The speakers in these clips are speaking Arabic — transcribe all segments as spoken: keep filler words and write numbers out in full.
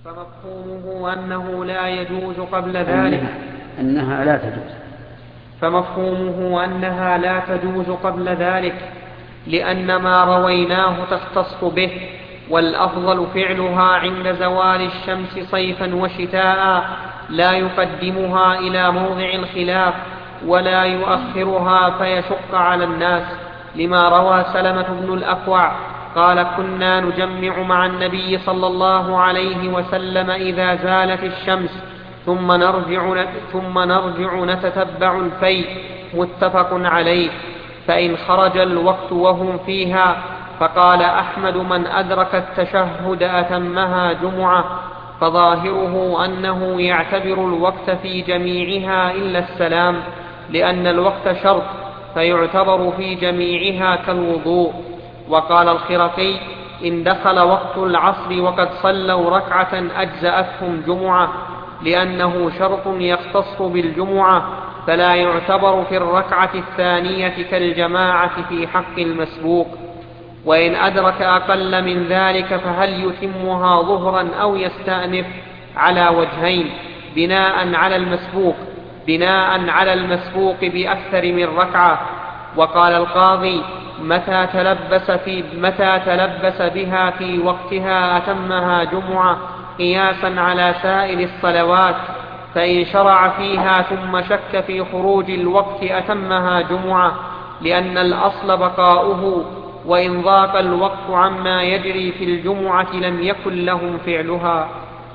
فمفهومه أنه لا يجوز قبل ذلك أنها لا تجوز فمفهومه أنها لا تجوز قبل ذلك لأن ما رويناه تختص به، والأفضل فعلها عند زوال الشمس صيفا وشتاء، لا يقدمها إلى موضع الخلاف ولا يؤخرها فيشق على الناس، لما روى سلمة بن الأكوع قال: كنا نجمع مع النبي صلى الله عليه وسلم إذا زالت الشمس ثم نرجع, ثم نرجع نتتبع الفيء، متفق عليه. فإن خرج الوقت وهم فيها، فقال أحمد: من أدرك التشهد أتمها جمعة، فظاهره أنه يعتبر الوقت في جميعها إلا السلام، لأن الوقت شرط فيعتبر في جميعها كالوضوء. وقال الخرقي: إن دخل وقت العصر وقد صلوا ركعة أجزأتهم جمعة، لأنه شرط يختص بالجمعة، فلا يعتبر في الركعة الثانية كالجماعة في حق المسبوق. وإن أدرك أقل من ذلك فهل يتمها ظهرا أو يستأنف، على وجهين: بناء على المسبوق بناء على المسبوق بأكثر من ركعة. وقال القاضي: متى تلبس, في متى تلبس بها في وقتها أتمها جمعة، قياسا على سائر الصلوات، فإن شرع فيها ثم شك في خروج الوقت أتمها جمعة، لأن الأصل بقاؤه، وإن ضاق الوقت عما يجري في الجمعة لم يكن لهم فعلها.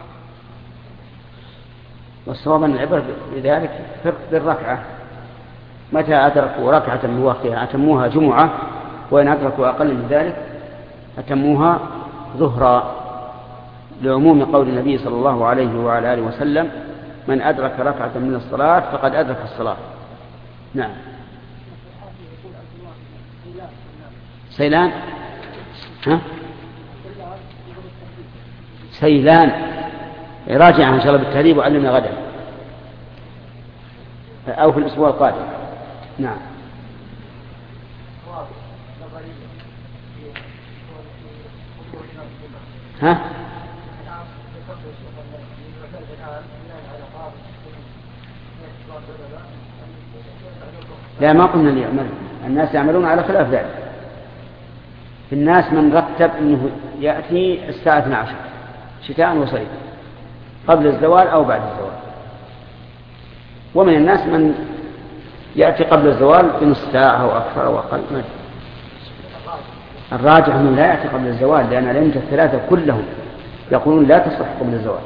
والصواب أن العبرة بذلك فرق بالركعة، متى أدركوا ركعة من وقتها أتموها جمعة، وإن أدركوا أقل من ذلك أتموها ظهرا، لعموم قول النبي صلى الله عليه وعلى آله وسلم: من أدرك ركعة من الصلاة فقد أدرك الصلاة. نعم. سيلان ها؟ سيلان راجع إن شاء الله بالتهذيب وعلمنا غدا أو في الأسبوع القادم. نعم. ها؟ لا، ما قلنا ليعمل، الناس يعملون على خلاف ذلك. في الناس من رتب أنه يأتي الساعة اثنتي عشرة شتاء وصيف قبل الزوال أو بعد الزوال، ومن الناس من يأتي قبل الزوال بنصف ساعة أو أكثر أو أقل. الراجح أنه لا يأتي قبل الزوال، لأن الأئمة الثلاثة كلهم يقولون لا تصح قبل الزوال.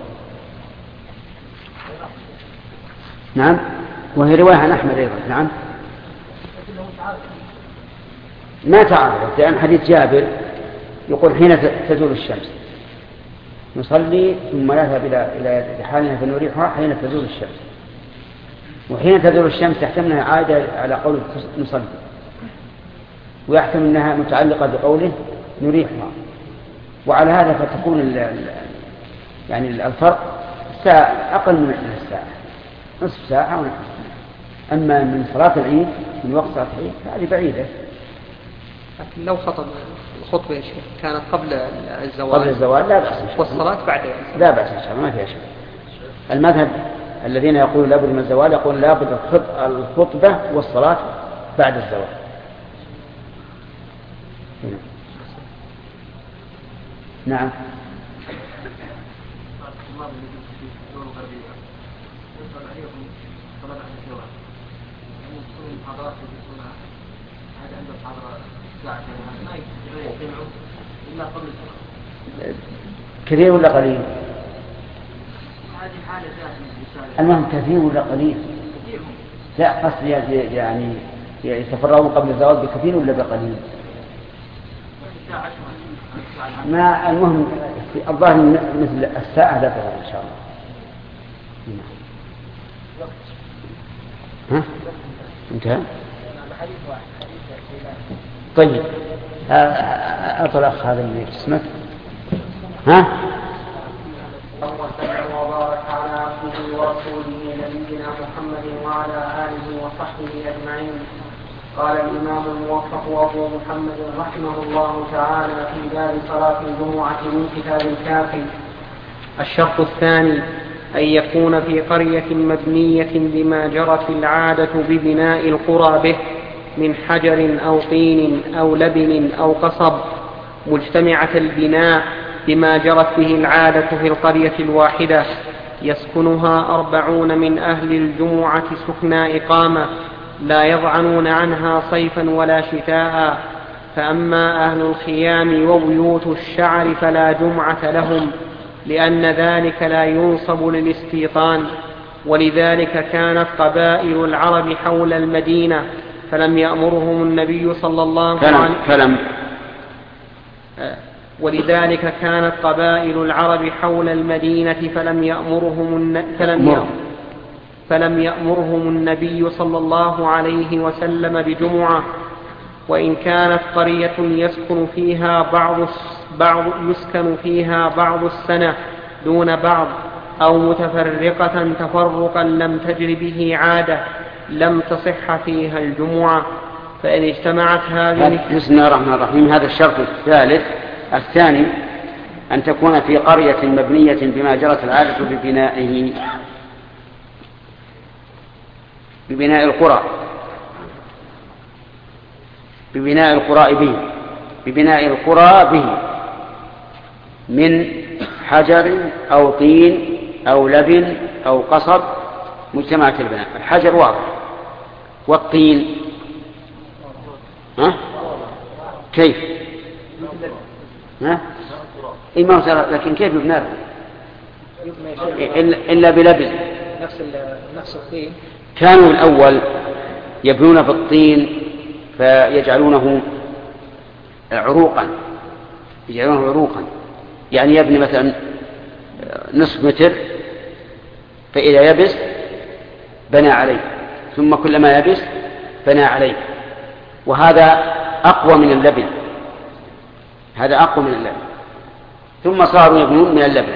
نعم. وهي رواية عن أحمد أيضا. نعم. ما تعرض، لأن حديث جابر يقول: حين تزول الشمس نصلي ثم نذهب إلى حالنا فنريحها حين تزول الشمس، وحين تزول الشمس يحتملها عادة على قول نصلي، ويحتمل أنها متعلقة بقوله نريحها. وعلى هذا فتكون ال ال يعني الفرق ساعة أقل من الساعة، نصف ساعة ونحن. أما من صلاة العيد من وقت صلاة العيد فهذه بعيدة. لكن لو خطب الخطبة يا شيخ كانت قبل الزوال قبل الزوال لا بأس، والصلاة بعد لا بأس إن شاء الله، ما فيها شيء. المذهب الذين يقولون لابد من الزوال يقول لابد الخطبة والصلاة بعد الزوال. نعم. كثير ولا قليل؟ المهم كثير ولا قليل؟ لا، قصدي يعني يتفرغون قبل الزواج بكثير ولا بقليل؟ ما المهم الظاهر مثل الساعة لا تغير إن شاء الله. ها؟ انتهى؟ طيب أطلق هذا اللي اسمك. ها؟ وبارك على عبده ورسوله نبينا محمد وعلى آله وصحبه أجمعين. قال الإمام الموفق أبو محمد رحمه الله تعالى في باب صلاة الجمعة من كتاب الكافي: الشرط الثاني أن يكون في قرية مبنية بما جرت العادة ببناء القرى به من حجر أو طين أو لبن أو قصب مجتمعة البناء بما جرت به العادة في القرية الواحدة يسكنها أربعون من أهل الجمعة سكنى إقامة لا يضعنون عنها صيفا ولا شتاء. فأما أهل الخيام وبيوت الشعر فلا جمعة لهم لأن ذلك لا ينصب للاستيطان. ولذلك كانت قبائل العرب حول المدينة فلم يأمرهم النبي صلى الله عليه وسلم فلم ولذلك كانت قبائل العرب حول المدينة فلم يأمرهم فلم يأمر فلم يأمرهم النبي صلى الله عليه وسلم بجمعة. وإن كانت قرية يسكن فيها بعض بعض يسكن فيها بعض السنة دون بعض أو متفرقة تفرقا لم تجر به عادة لم تصح فيها الجمعة. فإن اجتمعت هذه بسم الله الرحمن الرحيم. هذا الشرط الثالث. الثاني أن تكون في قرية مبنية بما جرت العادة ببنائه ببناء القرى ببناء القرى به ببناء القرى به من حجر أو طين أو لبن أو قصب مجتمعة البناء. الحجر واضح، والطين ها؟ كيف؟ ها؟ إيه، لكن كيف يبنى إلا بلبن؟ نفس الطين. كانوا الأول يبنون بالطين فيجعلونه عروقا يجعلونه عروقا يعني يبني مثلا نصف متر، فإذا يبس بنى عليه، ثم كلما يبس بنى عليه، وهذا أقوى من اللبن هذا أقوى من اللبن ثم صاروا يبنون من اللبن.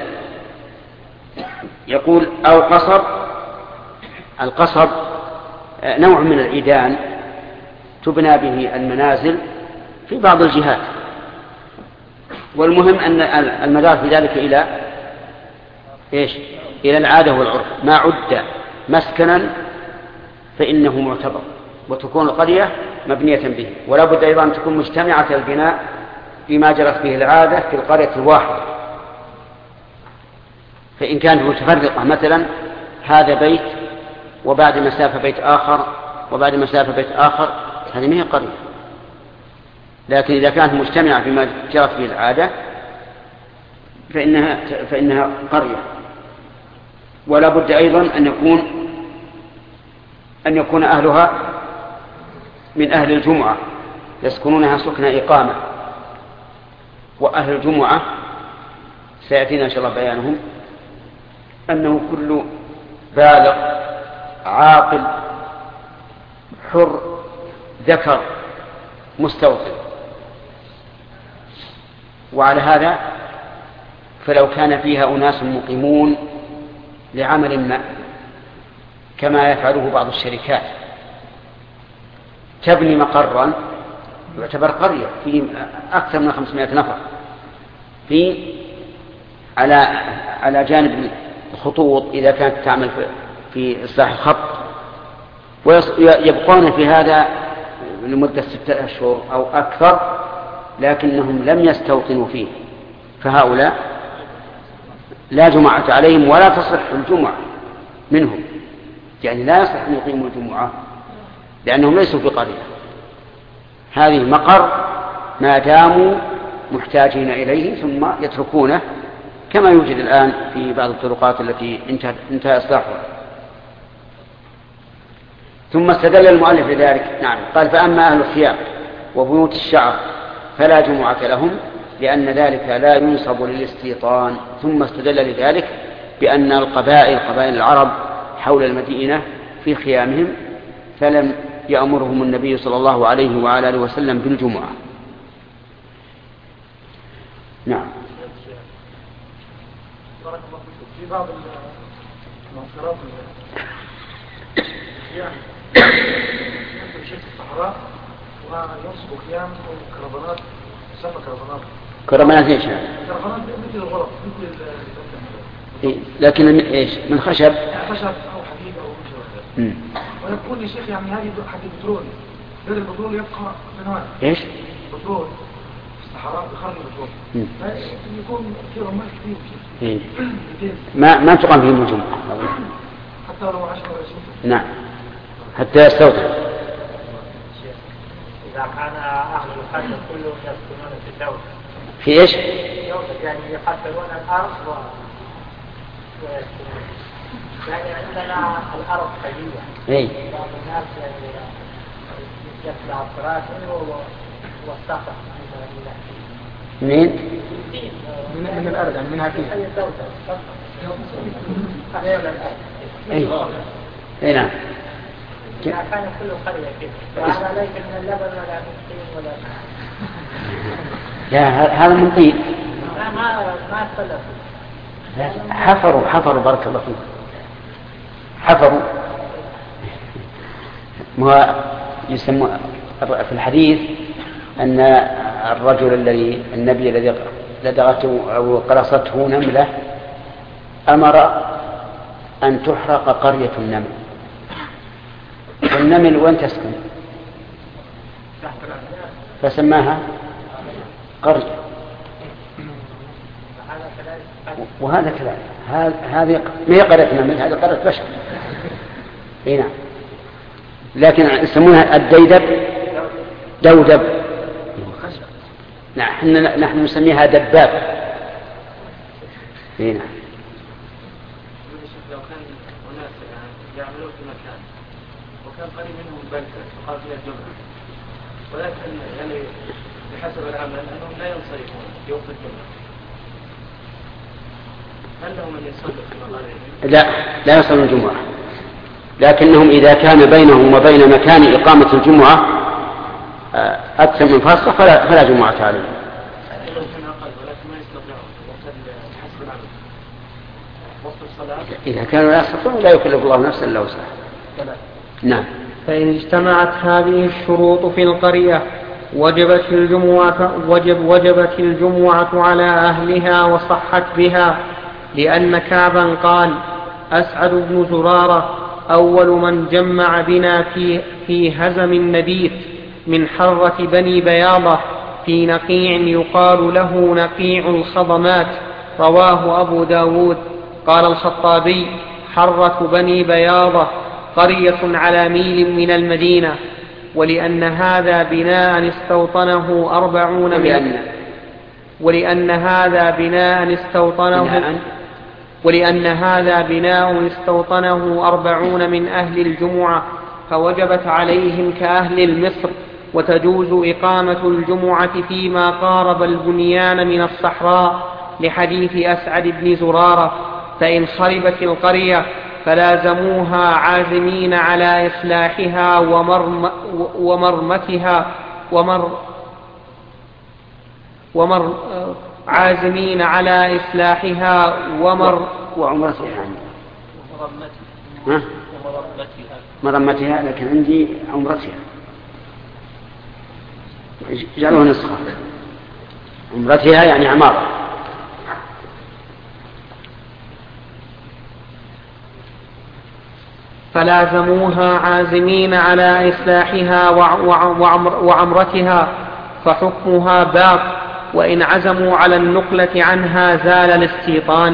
يقول أو قصب. القصب نوع من العيدان تبنى به المنازل في بعض الجهات، والمهم أن المدار في ذلك إلى إيش؟ إلى العادة والعرف. ما عد مسكنا فإنه معتبر، وتكون القرية مبنية به، ولا بد أيضا أن تكون مجتمعة البناء بما جرت به العادة في القرية الواحدة. فإن كانت متفرقة مثلا هذا بيت وبعد مسافة بيت آخر وبعد مسافة بيت آخر، هذه ما هي قرية. لكن إذا كانت مجتمعة بما جرت به العادة فإنها, فإنها قرية. ولا بد أيضا أن يكون أن يكون أهلها من أهل الجمعة يسكنونها سكن إقامة. وأهل الجمعة سيأتينا إن شاء الله بيانهم أنه كل بالغ عاقل حر ذكر مستوطن. وعلى هذا فلو كان فيها أناس مقيمون لعمل ما كما يفعله بعض الشركات تبني مقرا يعتبر قرية في أكثر من خمسمائة نفر في على على جانب الخطوط إذا كانت تعمل في إصلاح الخط، ويبقون في هذا لمدة ستة أشهر أو أكثر لكنهم لم يستوطنوا فيه، فهؤلاء لا جمعة عليهم ولا تصح الجمعة منهم، يعني لا يصح أن يقيموا الجمعة لأنهم ليسوا في قرية. هذه مقر ما داموا محتاجين إليه ثم يتركونه كما يوجد الآن في بعض الطرقات التي انتهى إصلاحها. ثم استدل المؤلف لذلك. نعم، قال فأما أهل الخيام وبيوت الشعر فلا جمعة لهم لأن ذلك لا ينصب للاستيطان. ثم استدل لذلك بأن القبائل قبائل العرب حول المدينة في خيامهم فلم يأمرهم النبي صلى الله عليه وعلى آله وسلم بالجمعة. نعم. في بعض المنصرات يعني يمكن شيء في الصحراء وينصب خيام أو كرفانات تسمى كرفانات كرمانات ايش؟ كرمانات مثل الغرف مثل إيه؟ لكن ايش؟ من خشب؟ خشب او حديد او مثل ويكون يا شيخ يعني هذه حق البترول، غير البترول يبقى سنوات. ايش؟ بترول في الصحراء بخرج البترول يكون في رمال كثير إيه؟ ما ما تقام فيهم الجمعة حتى لو عشرة ولا عشرين. نعم حتى يستوطن. إذا كان أهل الخشب كلهم يسكنون في الدولة في إيش؟ يعني يقتلون الأرض و... ويسكنون. يعني عندنا الأرض قليلة. إيه. بعض الناس يعني يطلع الطراثن والصخر منين؟ من من الأرض يعني منها كيف؟ أي. أي نعم. كان كل قرية كده. وهذا ليس من اللبن ولا من الطين ولا. لا هذا من طين. ما ما ما تخلف. حفروا حفروا بارك الله فيك. حفروا. ما يسمى في الحديث أن الرجل الذي النبي الذي لدغته أو قرصته نملة أمر أن تحرق قرية النمل. والنمل وين تسكن؟ فسماها قرية. وهذا كلام هذه ما هي قرية نمل، هذه قرية بشر. اي نعم. لكن يسمونها الديدب دودب. نحن نحن نسميها دباب. اي نعم. لو كان أناس يعملون في مكان وكان قريب منهم بنكة تقام فيها الجمعة، ولكن يعني بحسب العمل أنهم لا ينصرفون في وقت الجمعة، هل لهم أن يصلوا في مقارنهم؟ لا لا يصلون الجمعة، لكنهم إذا كان بينهم وبين مكان إقامة الجمعة أكثر من فاصلة فلا, فلا جمعة عليهم. إذا كانوا لا يستطيعون لا يكلف الله نفسا إلا وسعها. نعم. فإن اجتمعت هذه الشروط في القرية وجبت الجمعة وجب وجبت الجمعة على أهلها وصحت بها، لأن كعبا قال: أسعد بن زرارة أول من جمع بنا في, في هزم النبيت من حرة بني بياضة في نقيع يقال له نقيع الخضمات، رواه أبو داود. قال الخطابي: حرة بني بياضة قرية على ميل من المدينة، ولأن هذا بناء استوطنه أربعون من ولأن هذا بناء استوطنه ولأن هذا بناء استوطنه أربعون من أهل الجمعة، فوجبت عليهم كأهل المصر، وتجوز إقامة الجمعة فيما قارب البنيان من الصحراء، لحديث أسعد بن زرارة: فإن خربت القرية فلازموها عازمين على إصلاحها ومرم ومرمتها ومر ومر عازمين على إصلاحها ومر وعمرتها ها؟ مرمتها، لكن عندي عمرتها جعلوها نسخة. عمرتها يعني عمارة. فلازموها عازمين على إصلاحها وعمرتها، فحكمها باق، وإن عزموا على النقلة عنها زال الاستيطان.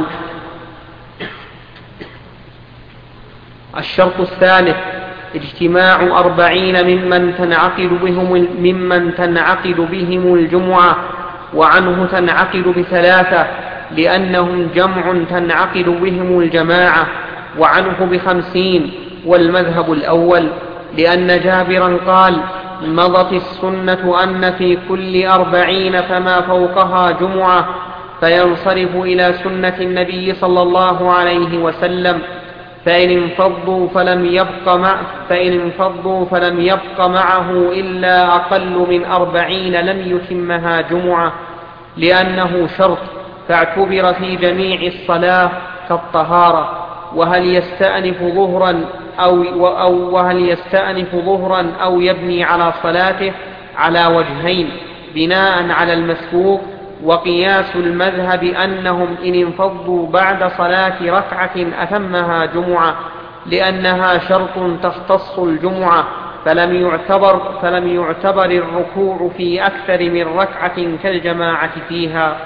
الشرط الثالث: اجتماع أربعين ممن تنعقد بهم, ممن تنعقد بهم الجمعة، وعنه تنعقد بثلاثة لأنهم جمع تنعقد بهم الجماعة، وعنه بخمسين، والمذهب الأول، لأن جابرا قال: مضت السنة أن في كل أربعين فما فوقها جمعة، فينصرف إلى سنة النبي صلى الله عليه وسلم، فإن انفضوا فلم يبق مع فإن انفضوا فلم يبق معه إلا أقل من أربعين لم يتمها جمعة، لأنه شرط، فاعتبر في جميع الصلاة كالطهارة. وهل يستأنف ظهرا أو, أو وهل يستأنف ظهرا أو يبني على صلاته على وجهين: بناء على المسبوق وقياس المذهب أنهم إن انفضوا بعد صلاة ركعة أتمها جمعة، لأنها شرط تختص الجمعة، فلم يعتبر, فلم يعتبر الركوع في أكثر من ركعة كالجماعة فيها.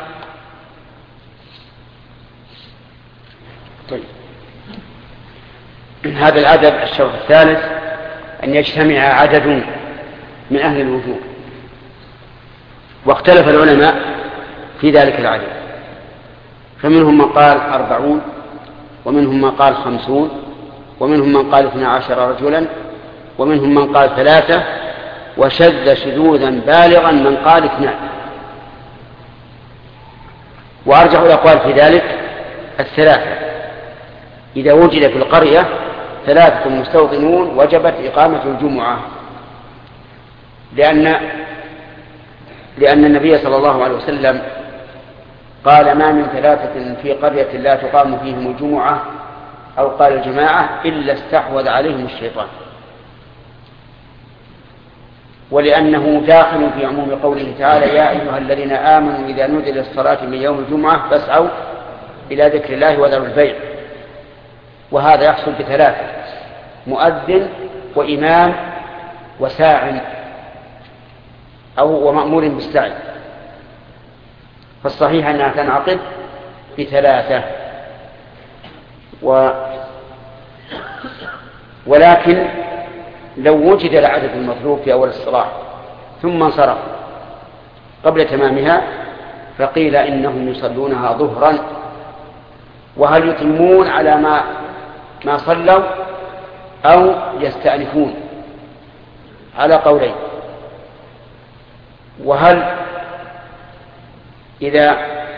طيب. هذا الأدب الشرط الثالث أن يجتمع عدد من أهل الوجوب، واختلف العلماء في ذلك العدد، فمنهم من قال أربعون، ومنهم من قال خمسون، ومنهم من قال اثنا عشر رجلا، ومنهم من قال ثلاثة، وشذ شذوذا بالغا من قال اثنان. وأرجح الأقوال في ذلك الثلاثة، إذا وجد في القرية ثلاثة مستوطنون وجبت إقامة الجمعة، لأن لأن النبي صلى الله عليه وسلم قال: ما من ثلاثة في قرية لا تقام فيهم الجمعة، أو قال الجماعة، إلا استحوذ عليهم الشيطان. ولأنه داخل في عموم قوله تعالى: يا أيها الذين آمنوا إذا نودي للصلاة من يوم الجمعة فاسعوا إلى ذكر الله وذروا البيع. وهذا يحصل بثلاثة: مؤذن وإمام وساع أو ومأمور بالسعي. فالصحيح أنها تنعقد بثلاثة. و... ولكن لو وجد العدد المطلوب في أول الصلاة ثم انصرف قبل تمامها فقيل إنهم يصلونها ظهرا. وهل يتمون على ما ما صلوا أو يستأنفون؟ على قولين. وهل إذا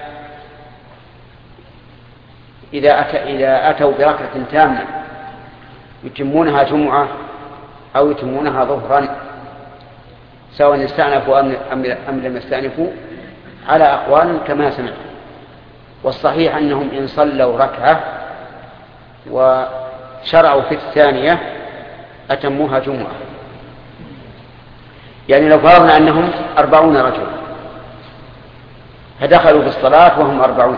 إذا أتى إذا أتوا بركعة تامة يتمونها جمعة أو يتمونها ظهرا، سواء استأنفوا أم لم يستأنفوا؟ على أقوال كما سمعت. والصحيح أنهم إن صلوا ركعة وشرعوا في الثانية أتموها جمعة. يعني لو فرضنا أنهم أربعون رجل فدخلوا بالصلاة وهم أربعون،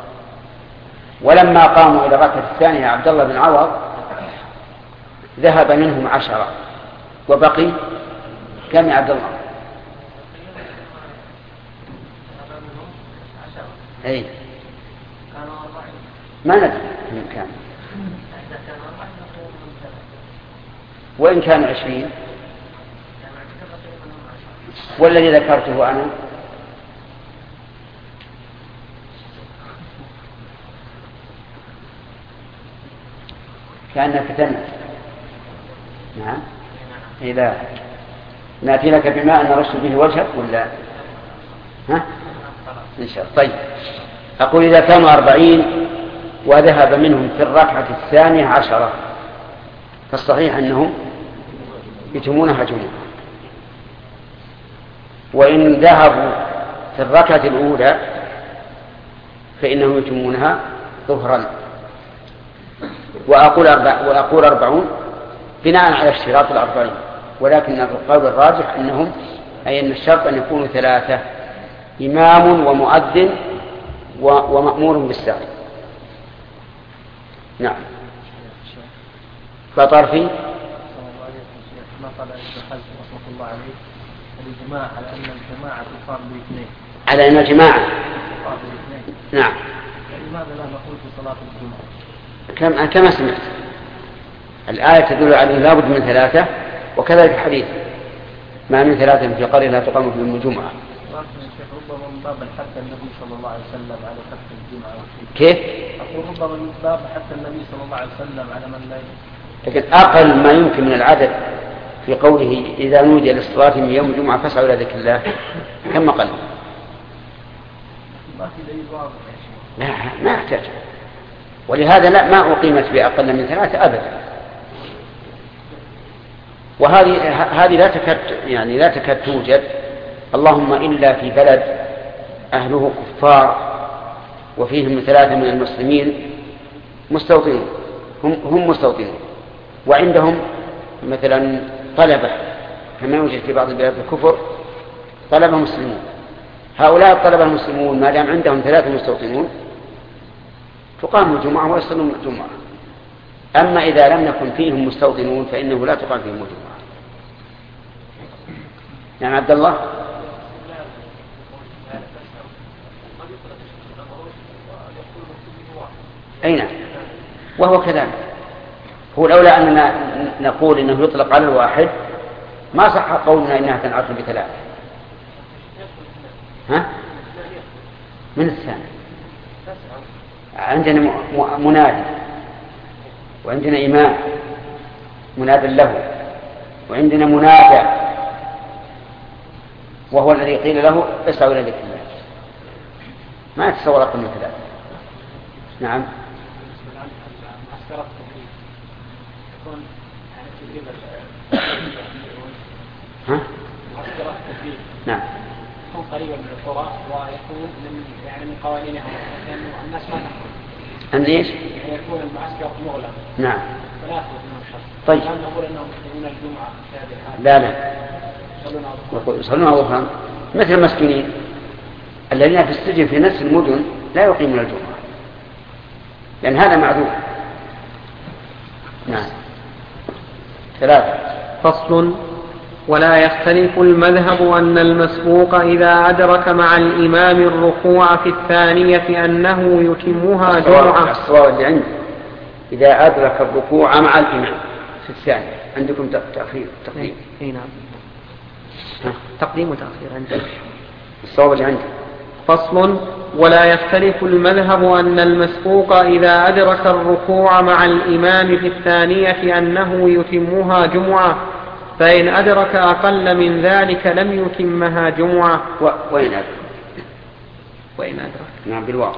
ولما قاموا إلى الركعة الثانية عبد الله بن عوض ذهب منهم عشرة وبقي كم يا عبد الله؟ أي ما ندري من كان، وإن كان عشرين والذي ذكرته أنا كأنك تنم. نعم. إذا نأتي لك بماء نرش به وجهك ولا ها؟ إن شاء الله. طيب، أقول إذا كانوا أربعين وذهب منهم في الركعة الثانية عشرة فالصحيح أنهم يتمونها جمعة. وإن ذهبوا في الركعة الأولى فإنهم يتمونها ظهرا. وأقول, أربع وأقول أربعون بناء على اشتراط الأربعين، ولكن القول الراجح أنهم أي أن الشرط أن يكونوا ثلاثة: إمام ومؤذن ومأمور بالسعي. نعم. فطرفي ما قال ابن حزم رحمه الله عليه الإجماع على أن الجماعة تقام باثنين، على أن الجماعة تقام باثنين. نعم. لماذا لا نقول في صلاة الجمعة؟ كما كما سمعت الآية تدل على لا بد من ثلاثة، وكذلك الحديث: ما من ثلاثة في قرية لا تقام فيهم الجمعة. ربما من باب حتى النبي صلى الله عليه وسلم على ترك الجمعة. كيف؟ أقول ربما من باب حتى النبي صلى الله عليه وسلم على من لا. لكن أقل ما يمكن من العدد في قوله إذا نودي للصلاة من يوم الجمعة فاسعوا إلى ذكر الله كم أقل؟ ما في دليل واضح. لا ما أحتاج. ولهذا لا ما أقيمت بأقل من ثلاثة أبدا. وهذه هذه لا تكاد يعني لا تكاد توجد، اللهم إلا في بلد أهله كفار وفيهم ثلاثة من المسلمين مستوطنون، هم هم مستوطنون، وعندهم مثلا طلبة كما يوجد في بعض البلاد الكفر طلبة مسلمون، هؤلاء الطلبة المسلمون ما دام عندهم ثلاثة مستوطنون تقام الجمعة ويصلون الجمعة. أما إذا لم يكن فيهم مستوطنون فإنه لا تقام فيهم الجمعة. يعني عبد الله أين وهو كذلك. هو الأولى أننا نقول إنه يطلق على الواحد، ما صح قولنا إنها تنعقد بثلاثة. ها؟ من الثاني عندنا منادي، وعندنا إمام مناد له، وعندنا منادى وهو الذي قيل له اسعوا إلى ذكر الله. ما يتصور أقل من ثلاثة. نعم. ها؟ نعم. يكون قريبا من القرى ويكون من يعني من قوانينها، لأن الناس ما تحكم. أن إيش؟ يعني يكون المعسكر مغلق. نعم. فلا يخرج منهم شخص. طيب. لا نقول أنهم يصلون الجمعة في هذه الحالة. لا لا. يقول يصلون أظهرا مثل المسكينين الذين في السجن في نفس المدن لا يقيمون الجمعة، لأن هذا معذور. نعم. ثلاثة. فصل. ولا يختلف المذهب أن المسبوق إذا أدرك مع الإمام الركوع في الثانية أنه يتمها جمعة. الصواب اللي عندي إذا أدرك الركوع مع الإمام في الثانية. عندكم تأخير تقديم. أي نعم. تقديم وتأخير عندك. الصواب اللي عندي. فصل. ولا يختلف المذهب أن المسبوق إذا أدرك الركوع مع الإمام في الثانية أنه يتمها جمعة، فإن أدرك أقل من ذلك لم يتمها جمعة. و... وإن أدرك وإن أدرك نعم بالواقع.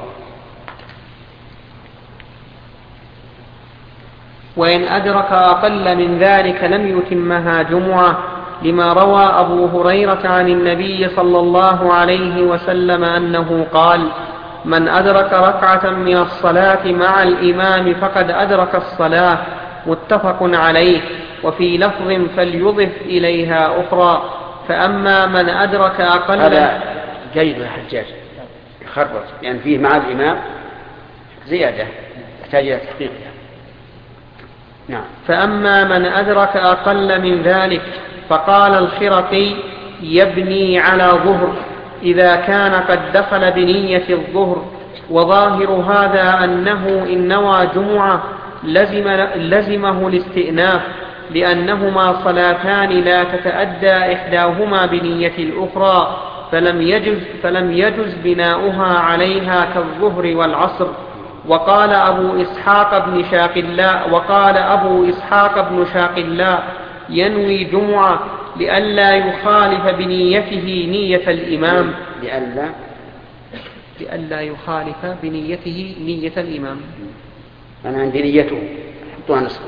وإن أدرك أقل من ذلك لم يتمها جمعة، لما روى أبو هريرة عن النبي صلى الله عليه وسلم أنه قال: من أدرك ركعة من الصلاة مع الإمام فقد أدرك الصلاة. متفق عليه. وفي لفظ فليضف إليها أخرى. فأما من أدرك أقل. هذا جيد يا حجاج يخرج، يعني فيه مع الإمام زيادة تحتاج إلى تحقيقها. نعم. فأما من أدرك أقل من ذلك فقال الخرقي: يبني على ظهر إذا كان قد دخل بنية الظهر. وظاهر هذا أنه إن نوى جمعة لزم لزمه الاستئناف، لأنهما صلاتان لا تتأدى إحداهما بنية الأخرى، فلم يجز, فلم يجز بناؤها عليها كالظهر والعصر. وقال أبو إسحاق بن شاقلاء وقال أبو إسحاق بن شاقلاء: ينوي جمعة لئلا يخالف بنيته نية الإمام. لئلا لئلا يخالف بنيته نية الإمام. أنا عندي نيته حطوها نصفا.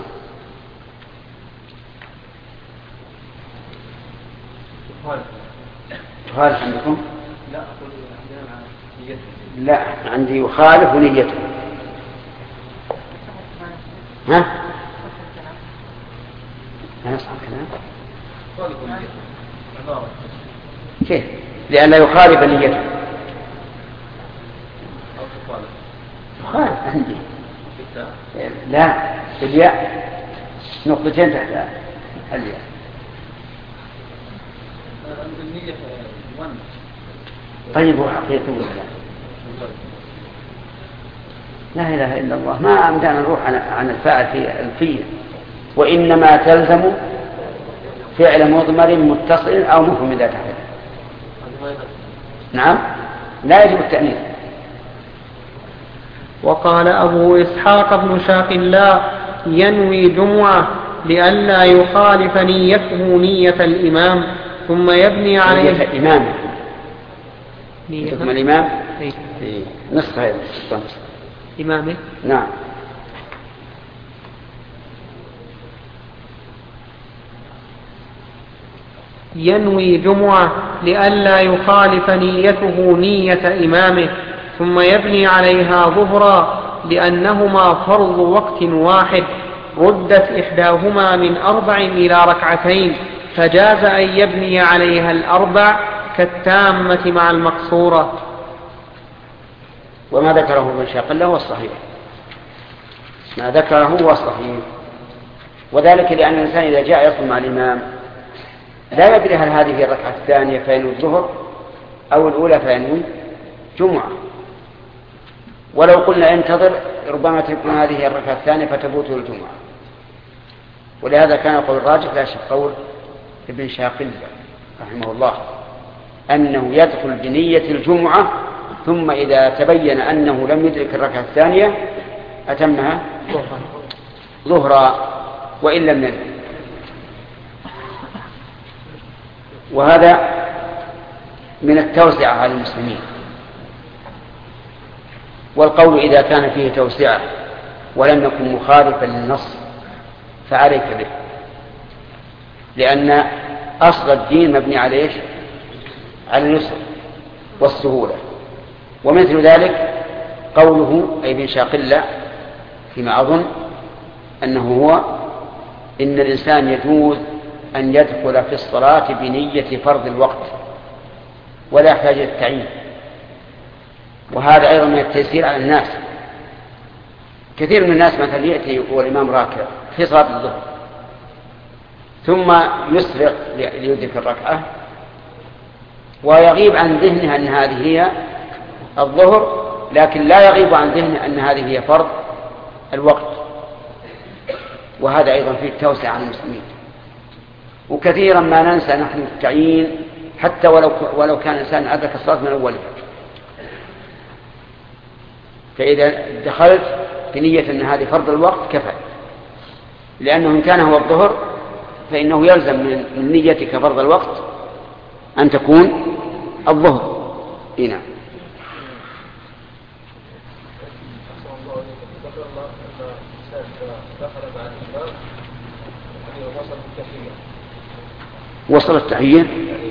تخالف عندكم؟ لا أقول عندنا نيته. لا عندي يخالف نيته. ها؟ ما يصح الكلام؟ كيف؟ لئلا يخالف نيته. يخالف عندي. لا الياء نقطتين تحت الياء. طيب هو حقيقي ولا لا إله إلا الله. ما أمدانا نروح عن الفاعل في الفيل. وإنما تلزم فعل مضمر متصل أو مفهم إذا تحت. نعم لا يجب التأنيث. وقال أبو إسحاق بن شاقلاء: ينوي جمعة لئلا يخالف نيته نية الإمام ثم يبني عليه نية الإمام. نية الإمام إيه؟ إيه. نصف هذا إمامه. نعم. ينوي جمعة لئلا يخالف نيته نية إمامه ثم يبني عليها ظهرا، لأنهما فرض وقت واحد ردت إحداهما من أربع إلى ركعتين، فجاز أن يبني عليها الأربع كالتامة مع المقصورة. وما ذكره ابن شاقلة هو الصحيح، ما ذكره هو الصحيح، وذلك لأن الإنسان إذا جاء يصل مع الإمام لا يدري هل هذه الركعة الثانية فينوي الظهر أو الأولى فينوي جمعة. ولو قلنا انتظر ربما تكون هذه الركعة الثانية فتبوته الجمعة. ولهذا كان قول الراجح لا شك قول ابن شاقلة رحمه الله أنه يدخل بنية الجمعة، ثم إذا تبين أنه لم يدرك الركعة الثانية أتمها ظهرا وإن لم يدرك. وهذا من التوسعة على المسلمين. والقول إذا كان فيه توسعة ولم يكن مخالفا للنص فعليك به، لأن أصل الدين مبني على إيش؟ على اليسر والسهولة. ومثل ذلك قوله أي ابن شاقلة فيما أظن أنه هو إن الإنسان يجوز أن يدخل في الصلاة بنية فرض الوقت ولا يحتاج التعيين. وهذا أيضا من التيسير على الناس. كثير من الناس مثلا يأتي والإمام راكع في صلاة الظهر ثم يسرع ليدرك الركعة ويغيب عن ذهنه أن هذه هي الظهر، لكن لا يغيب عن ذهنه أن هذه هي فرض الوقت. وهذا أيضا فيه التوسع عن المسلمين. وكثيرا ما ننسى نحن التعيين حتى ولو, ولو كان الإنسان أدرك الصلاة من أولها. فإذا دخلت بنية أن هذه فرض الوقت كفى، لأنه إن كان هو الظهر فإنه يلزم من نيتك فرض الوقت أن تكون الظهر. هنا وصل التحية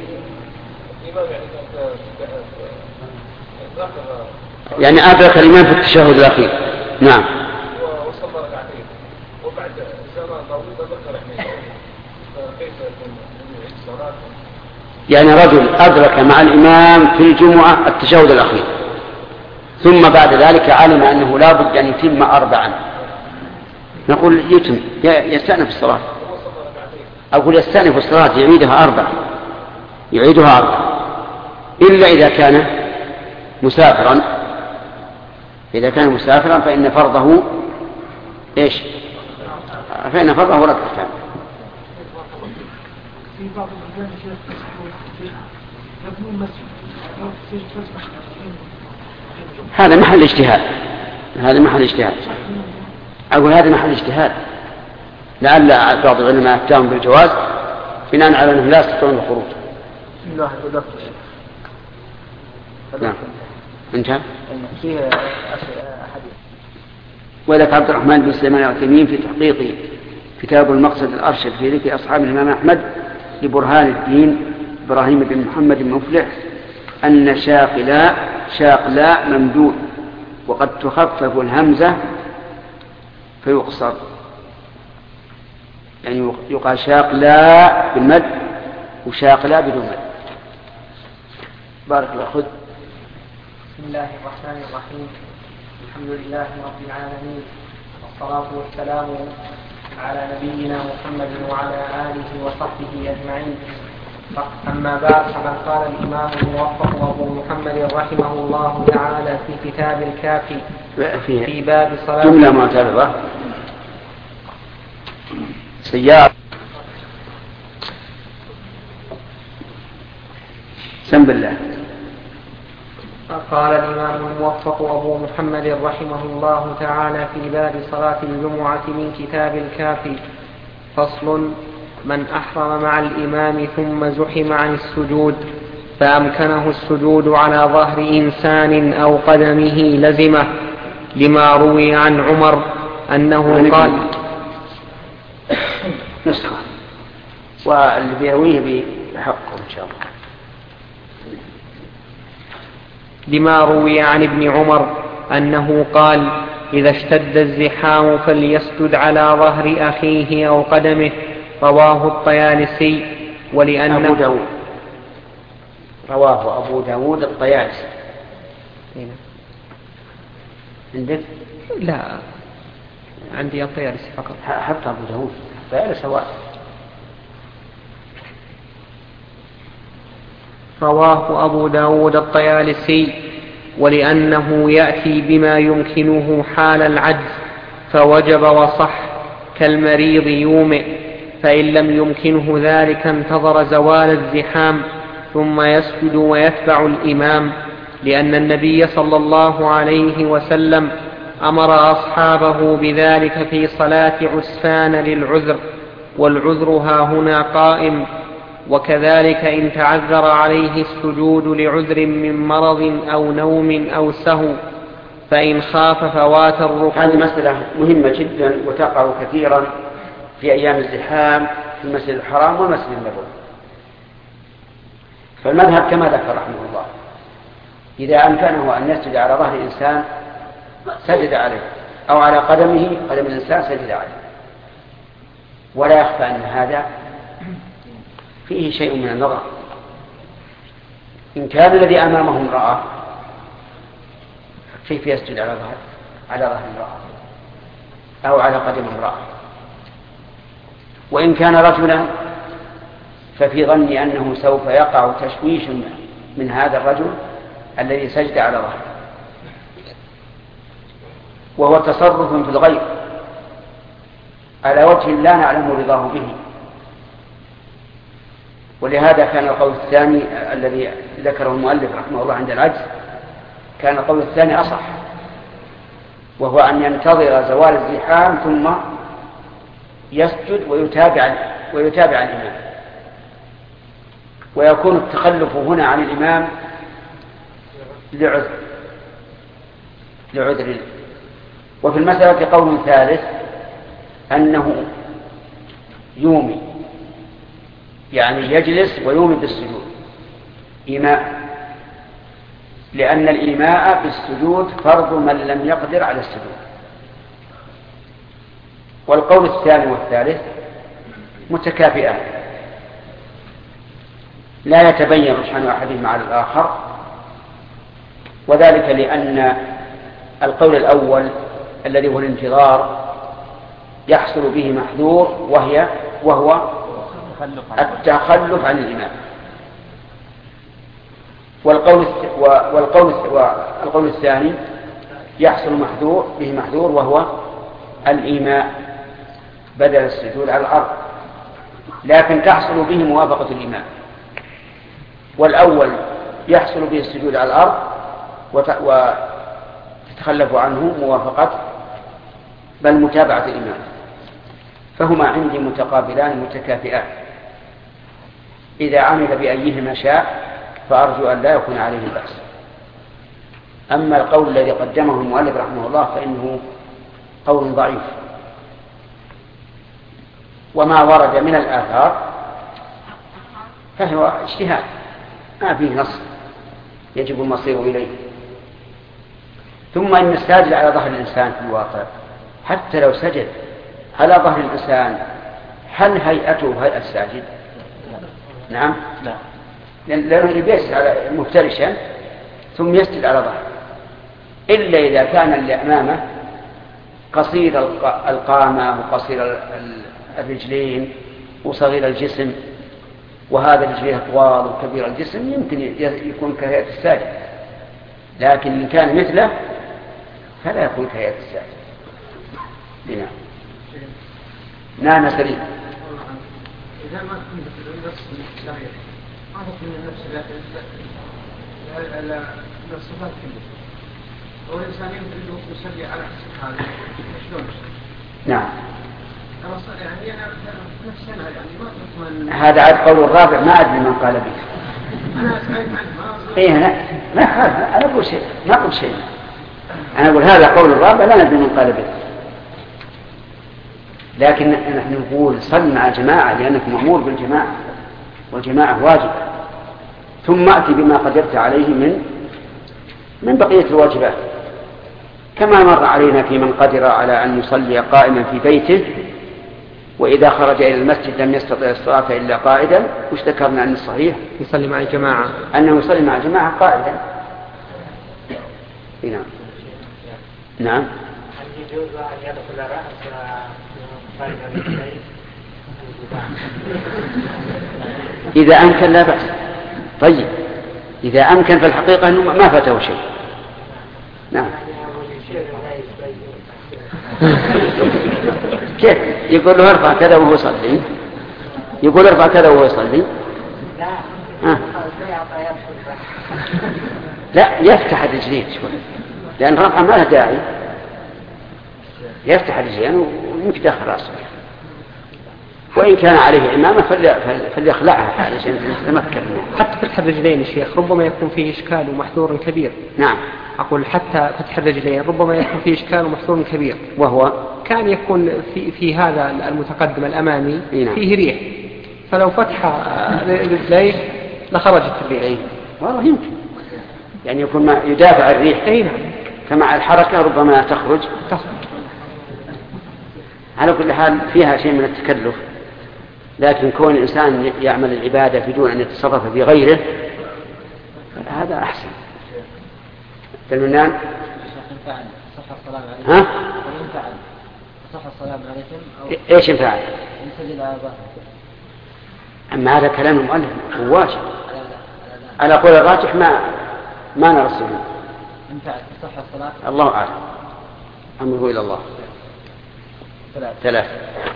يعني أدرك الإمام في التشهد الأخير. نعم. وصل ركعتين وبعد زمان طويل ذكر فكيف يكون الصلاة؟ يعني رجل أدرك مع الإمام في الجمعة التشهد الأخير ثم بعد ذلك علم أنه لا بد أن يتم أربعا، نقول يتم يستأنف الصلاة. أقول يستأنف الصلاة يعيدها أربع يعيدها أربع إلا إذا كان مسافرا. إذا كان مسافرا فإن فرضه إيش؟ فإن فرضه ركعتان. في بعض البلدان يبنوا المسجد هذا محل اجتهاد. هذا محل اجتهاد. أقول هذا محل اجتهاد. لعل بعض العلماء أفتاهم بالجواز بناء على أنهم لا يستطيعون الخروج. بسم الله الرحمن الرحيم. نعم. انتهى. فيه حديث. وذلك عبد الرحمن بن سليمان العثيمين في تحقيق كتاب المقصد الأرشد في ذكر أصحاب الإمام أحمد لبرهان الدين إبراهيم بن محمد المفلح أن شاقلاء شاقلاء ممدود وقد تخفف الهمزة فيقصر، يعني يقال شاقلاء بالمد وشاقلاء بدون مد. بارك الله. خذ. بسم الله الرحمن الرحيم. الحمد لله رب العالمين والصلاة والسلام على نبينا محمد وعلى آله وصحبه أجمعين. أما بعد، فقد قال الإمام الموفق أبو محمد رحمه الله تعالى في كتاب الكافي في باب صلاة جملة معترضة سيارة سم بالله. قال الإمام الموفق أبو محمد رحمه الله تعالى في باب صلاة الجمعة من كتاب الكافي: فصل: من أحرم مع الإمام ثم زحم عن السجود فأمكنه السجود على ظهر إنسان أو قدمه لزمه، لما روي عن عمر أنه قال نسخة واللي بيرويه بحقه إن شاء الله. لما روي عن ابن عمر أنه قال: إذا اشتد الزحام فليسجد على ظهر أخيه أو قدمه. رواه الطيالسي. ولأنه أبو داود رواه أبو داود الطيالسي. عندك؟ لا عندي الطيالسي فقط. حتى أبو داود الطيالسي واحد. رواه أبو داود الطيالسي ولأنه يأتي بما يمكنه حال العجز فوجب وصح كالمريض يومئ، فإن لم يمكنه ذلك انتظر زوال الزحام ثم يسجد ويتبع الإمام، لأن النبي صلى الله عليه وسلم أمر أصحابه بذلك في صلاة عسفان للعذر، والعذر ها هنا قائم. وكذلك إن تعذر عليه السجود لعذر من مرض أو نوم أو سهو، فإن خاف فوات الركوع. هذه مسألة مهمة جدا وتقع كثيرا في أيام الزحام في المسجد الحرام والمسجد النبوي. فالمذهب كما ذكر رحمه الله إذا أمكنه أن يسجد على ظهر الإنسان سجد عليه، أو على قدمه قدم الإنسان سجد عليه. ولا يخفى أن هذا فيه شيء من النظر. إن كان الذي أمامه امرأة كيف يسجد على ظهر على ظهر امرأة أو على قدم امرأة؟ وإن كان رجلا ففي ظني أنه سوف يقع تشويش من هذا الرجل الذي سجد على ظهره، وهو تصرف في الغيب على وجه لا نعلم رضاه به. ولهذا كان القول الثاني الذي ذكره المؤلف رحمه الله عند العجز كان القول الثاني أصح، وهو أن ينتظر زوال الزحام ثم يسجد ويتابع ويتابع الإمام، ويكون التخلف هنا عن الإمام لعذر لعذر. وفي المسألة قول ثالث أنه يومي، يعني يجلس ويومي بالسجود إيماء، لأن الإيماء بالسجود فرض من لم يقدر على السجود. والقول الثاني والثالث متكافئان لا يتبين رجحان أحدهما على الآخر، وذلك لأن القول الأول الذي هو الانتظار يحصل به محذور وهي وهو التخلف عن الإمام، والقول والقول والقول الثاني يحصل محذور به محذور وهو الإيماء بدل السجود على الأرض، لكن تحصل به موافقة الإمام. والأول يحصل به السجود على الأرض وتتخلف عنه موافقة بل متابعة الإمام، فهما عندي متقابلان متكافئان. إذا عمل بأيهما شاء فأرجو أن لا يكون عليه بأس. أما القول الذي قدمه المؤلف رحمه الله فإنه قول ضعيف، وما ورد من الآثار فهو اجتهاد ما فيه نص يجب المصير إليه. ثم إن الساجد على ظهر الإنسان في الواقع حتى لو سجد على ظهر الإنسان هل هيئته هيئة الساجد؟ نعم لا، لأنه يجلس على مفترشا ثم يسجد على ظهره، إلا إذا كان اللي أمامه قصير القامة وقصير الرجلين وصغير الجسم، وهذا الرجلين طوال وكبير الجسم يمكن يكون كهيئة الساجد، لكن إن كان مثله فلا يكون كهيئة الساجد. نعم نعم سليم. إذا ما كنت نفس الشريعة ما تكون نفس الصفات كلها، والإنسان يمكن يصلي على حسب حاله شلون؟ نعم يعني أنا نفس أنا يعني ما أضمن. هذا عاد قول الرابع ما أدري من قال به. أنا سمعت عنه ما. إيه أنا ما أنا أقول شيء ما أقول شيء أنا أقول هذا قول الرابع لا ندري من قال به، لكن نحن نقول صل مع جماعة لأنك مأمور بالجماعة والجماعة واجب، ثم أتي بما قدرت عليه من من بقية الواجبات، كما مر علينا في من قدر على أن يصلي قائما في بيته وإذا خرج إلى المسجد لم يستطع الصلاة إلا قائدا، وش ذكرنا أن الصحيح يصلي مع الجماعة، أنه يصلي مع الجماعة قائدا. نعم نعم. هل يجوز أن يدخل رأس إذا أمكن لا بأس. طيب إذا أمكن في الحقيقة أنه ما فاته شيء. نعم. كيف يقول له ارفع كذا وهو يصلي؟ يقول ارفع كذا وهو يصلي؟ لا لا يفتح الرجلين شوي، لأن رفع ما له داعي، يفتح الرجلين ويمكن داخل رأسه. وإن كان عليه إمامة فليخلعها علشان يتمكن. حتى فتح الرجلين يا شيخ ربما يكون فيه إشكال ومحذور كبير. نعم. أقول حتى فتح الرجلين ربما يكون فيه إشكال ومحذور كبير، وهو كان يكون في, في هذا المتقدم الأمامي نعم. فيه ريح، فلو فتح رجليه لخرجت الريح. والله يمكن يعني يكون ما يدافع الريح. أي نعم. فمع الحركة ربما تخرج. تخرج. على كل حال فيها شيء من التكلف، لكن كون الإنسان يعمل العبادة بدون أن يتصرف في غيره هذا أحسن. تلمنان صح السلام عليكم. ها؟ ينفعل صح السلام عليكم أو إيش ينفعل؟ يسجد على ظهره. أما هذا كلام المؤلف هو واجب. على قول الراجح ما ما نرى السجود. ينفعل صح الصلاة. الله أعلم، أمره إلى الله. ثلاث.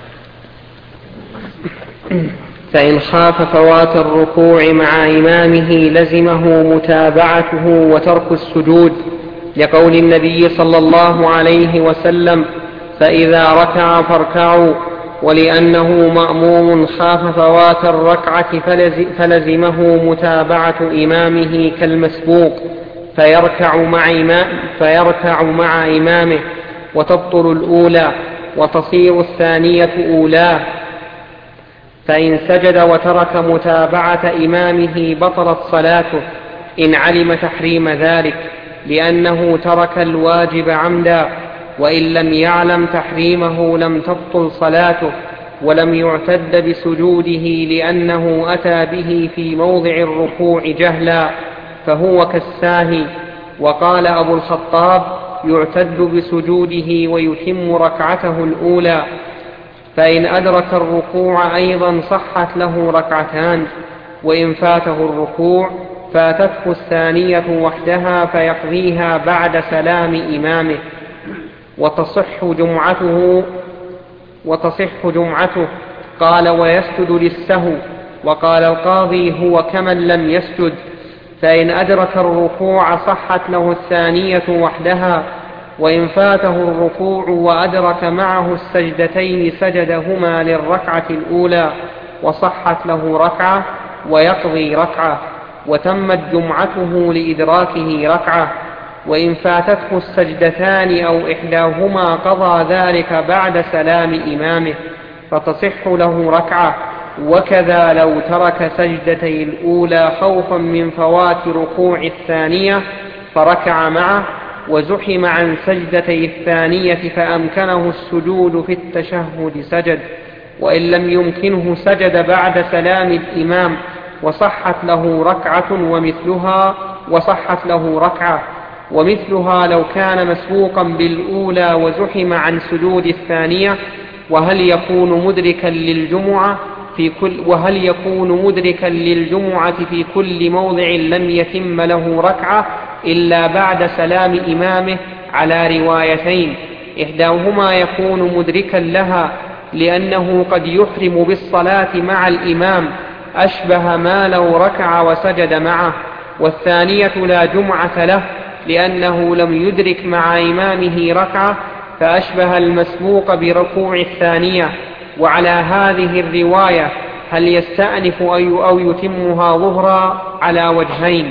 فإن خاف فوات الركوع مع إمامه لزمه متابعته وترك السجود، لقول النبي صلى الله عليه وسلم: فإذا ركع فاركعوا. ولأنه مأموم خاف فوات الركعة فلزمه متابعة إمامه كالمسبوق، فيركع مع, إمام فيركع مع إمامه وتبطل الأولى وتصير الثانية أولاه. فإن سجد وترك متابعة إمامه بطلت صلاته إن علم تحريم ذلك، لأنه ترك الواجب عمدا، وإن لم يعلم تحريمه لم تبطل صلاته، ولم يعتد بسجوده لأنه أتى به في موضع الركوع جهلا، فهو كالساهي. وقال أبو الخطاب: يعتد بسجوده ويتم ركعته الأولى. فإن أدرك الركوع أيضا صحت له ركعتان، وإن فاته الركوع فاتته الثانية وحدها فيقضيها بعد سلام إمامه، وتصح جمعته وتصح جمعته. قال: ويسجد للسهو. وقال القاضي: هو كمن لم يسجد. فإن أدرك الركوع صحت له الثانية وحدها، وإن فاته الركوع وأدرك معه السجدتين سجدهما للركعة الأولى وصحت له ركعة ويقضي ركعة، وتمت جمعته لإدراكه ركعة. وإن فاتته السجدتان أو إحداهما قضى ذلك بعد سلام إمامه فتصح له ركعة. وكذا لو ترك سجدتي الأولى خوفا من فوات ركوع الثانية فركع معه، وزحم عن سجدتي الثانية فأمكنه السجود في التشهد سجد، وإن لم يمكنه سجد بعد سلام الإمام وصحت له ركعة ومثلها وصحت له ركعة ومثلها لو كان مسبوقا بالأولى وزحم عن سجود الثانية. وهل يكون مدركا للجمعة في كل وهل يكون مدركا للجمعة في كل موضع لم يتم له ركعة إلا بعد سلام إمامه على روايتين، إحداهما يكون مدركا لها لأنه قد يحرم بالصلاة مع الإمام أشبه ما لو ركع وسجد معه، والثانية لا جمعة له لأنه لم يدرك مع إمامه ركعة فأشبه المسبوق بركوع الثانية. وعلى هذه الرواية هل يستأنف أو يتمها ظهرا على وجهين.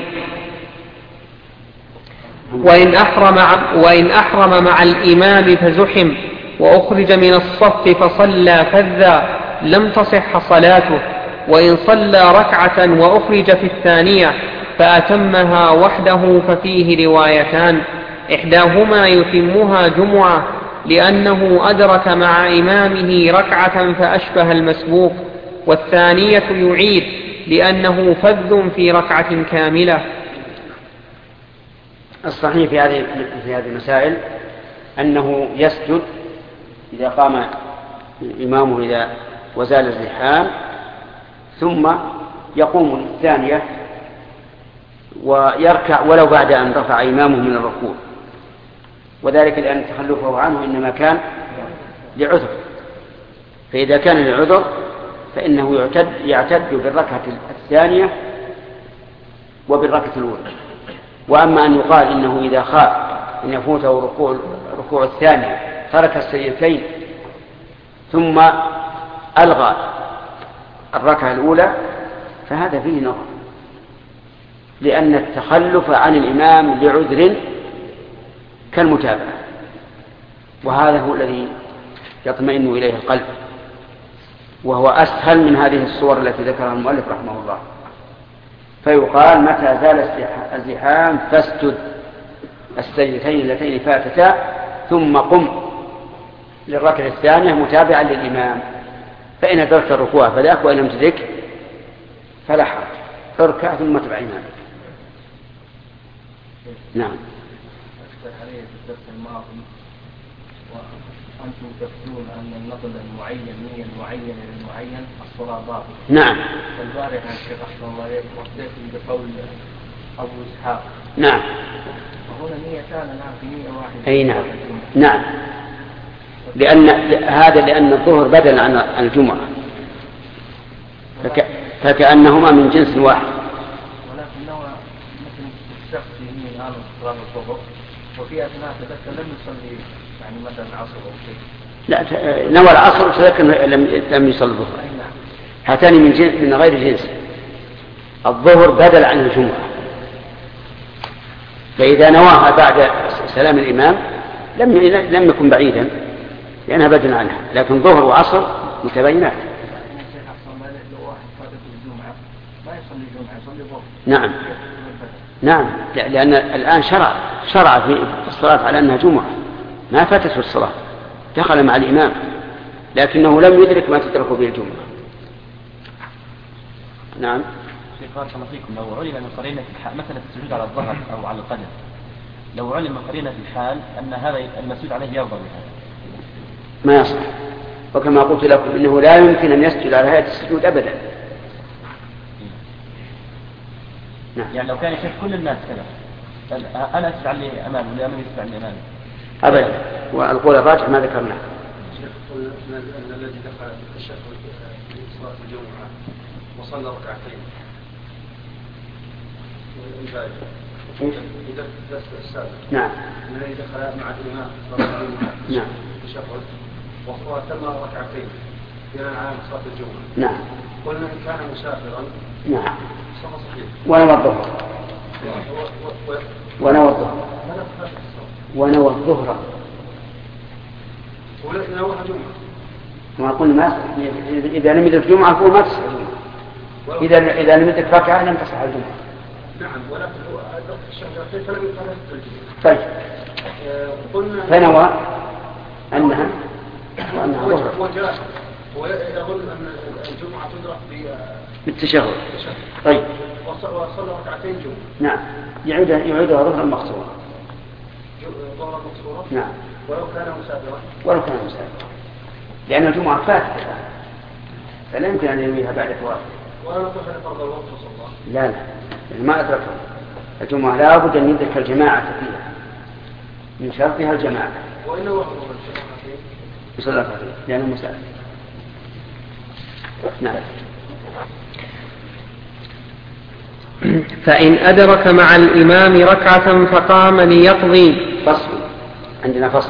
وإن أحرم, وإن أحرم مع الإمام فزحم وأخرج من الصف فصلى فذا لم تصح صلاته. وإن صلى ركعة وأخرج في الثانية فأتمها وحده ففيه روايتان، إحداهما يتمها جمعة لأنه أدرك مع إمامه ركعة فأشبه المسبوق، والثانية يعيد لأنه فذ في ركعة كاملة. الصحيح في هذه في هذه المسائل أنه يسجد إذا قام إمامه إذا وزال الزحام، ثم يقوم الثانية ويركع ولو بعد أن رفع إمامه من الركوع، وذلك لأن تخلفه عنه إنما كان لعذر، فإذا كان لعذر فإنه يعتد, يعتد بالركعة الثانية وبالركعة الأولى. وأما أن يقال إنه إذا خاف أن يفوته ركوع, ركوع الثانية ترك السجدتين ثم ألغى الركعة الأولى، فهذا فيه نظر، لأن التخلف عن الإمام لعذر كالمتابعة، وهذا هو الذي يطمئن إليه القلب، وهو أسهل من هذه الصور التي ذكرها المؤلف رحمه الله. فيقال متى زال الزحام فاسجد السجدتين اللتين فاتتا ثم قم للركعة الثانية متابعا للإمام، فإن أدركت الركوع فذاك، وإن لم تدرك فلا حرج، اركع ثم تبع إمامك. نعم. عليه في الدرس الماضي وأنتم تفتون أن النقل المعين نية معينة للمعين الصلاة باطلة. نعم. فالبارح عن الشيخ أحسن الله عليكم وحديث بقول أبو إسحاق. نعم. وهنا نية كان نعم في نية واحدة. أي نعم. نعم. لأن هذا لأن الظهر بدل عن الجمعة، فك... فكأنهما من جنس واحد. ولكنه مثل الشخص يمين الآن صلاة الظهر وفي أثناء تذكر لم يصلي يعني مثلا العصر أو شيء. لا، نوى العصر وتذكر لم لم يصلي الظهر. هاتان من جنس من غير جنس. الظهر بدل عن الجمعة، فإذا نواها بعد سلام الإمام لم لم يكن بعيدا لأنها بدل عنها، لكن ظهر وعصر متباينات. نعم نعم، لأن الآن شرع شرع في الصلاة على أنها جمعة، ما فاتت في الصلاة، دخل مع الإمام لكنه لم يدرك ما تدرك به الجمعة. نعم. شيخ بارك الله فيكم، لو علم من قرينة الحال مثلا السجود على الظهر أو على القدم، لو علم من قرينة الحال أن هذا المسجود عليه يرضى بهذا ما يصح، وكما قلت لكم إنه لا يمكن أن يسجد على هذا السجود أبدا. نعم. يعني لو كان يشوف كل الناس كذا أنا أسجد على أمامه ولا أمامي يسجد على أمامي أبدا، والقول الراجح ما ذكرناه. شيخ أن الذي دخل التشهد في صلاة الجمعة وصلى ركعتين إذا درس السابق. نعم. الذي دخل مع الإمام صلاة الجمعة نعم. التشهد وتم ركعتين بناء على صلاة الجمعة. نعم. قلنا إن كان مسافرا. نعم. صلاة صحيح. ونوى الظهر. ونوى الظهر. ونوى الظهر. ولكن نوى الجمعة. ما قلنا ما إذا لم يدرك الجمعة فهو ما تصح الجمعة. إذا إذا لم يدرك ركعة لم تصح الجمعة. نعم، ولكن هو أدرك الشهادتين فلم يفعل الجمعة. طيب. قلنا فنوى أنها وأنها ظهر. وجاء ويظن أن الجمعة تدرك بالتشهد. طيب. وصلى ركعتين جمعة. نعم. يعيدها يعيدها ظهرا مقصورا. ظهرا مقصورا. نعم. ولو كان مسافرا. ولو كان مسافرا. لأن الجمعة فاتت فلا يمكن أن ينويها بعد فواتها. ولا نقول فرض الوقت صلى الله. لا لا، يعني ما أدركها. الجمعة لا بد أن يدرك الجماعة فيها، من شرطها الجماعة. وإنه وحده الجماعة يصلى فيها لأنه مسافر. نعم. فإن أدرك مع الإمام ركعة فقام ليقضي. فصل، عندنا فصل.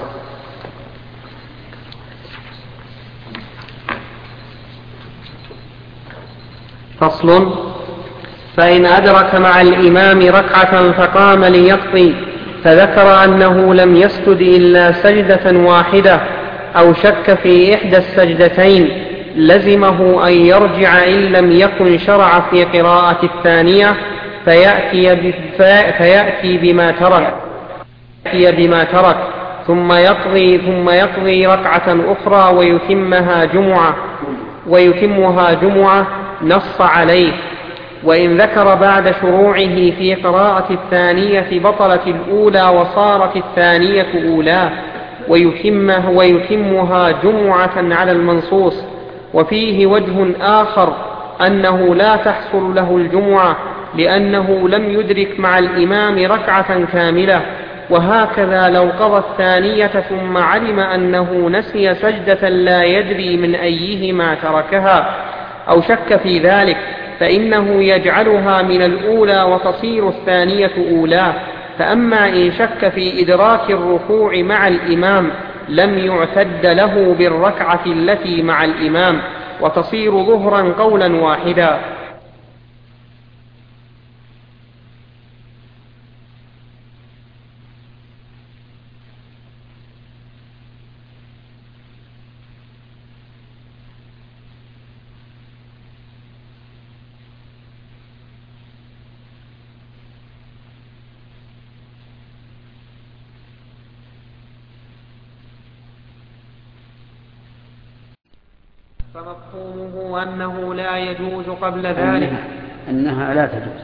فصل. فإن أدرك مع الإمام ركعة فقام ليقضي فذكر أنه لم يسجد إلا سجدة واحدة أو شك في إحدى السجدتين لزمه أن يرجع إن لم يكن شرع في قراءة الثانية فيأتي, فيأتي بما ترك فيأتي بما ترك ثم يقضي, ثم يقضي ركعة أخرى ويتمها جمعة, ويتمها جمعة نص عليه. وإن ذكر بعد شروعه في قراءة الثانية بطلت الأولى وصارت الثانية أولى، ويتمه ويتمها جمعة على المنصوص. وفيه وجه آخر أنه لا تحصل له الجمعة لأنه لم يدرك مع الإمام ركعة كاملة. وهكذا لو قضى الثانية ثم علم أنه نسي سجدة لا يدري من أيهما تركها أو شك في ذلك فإنه يجعلها من الأولى وتصير الثانية أولى. فأما إن شك في إدراك الركوع مع الإمام لم يعتد له بالركعة التي مع الإمام وتصير ظهرا قولا واحدا. فمفهومه أنه لا يجوز قبل ذلك أنها لا تجوز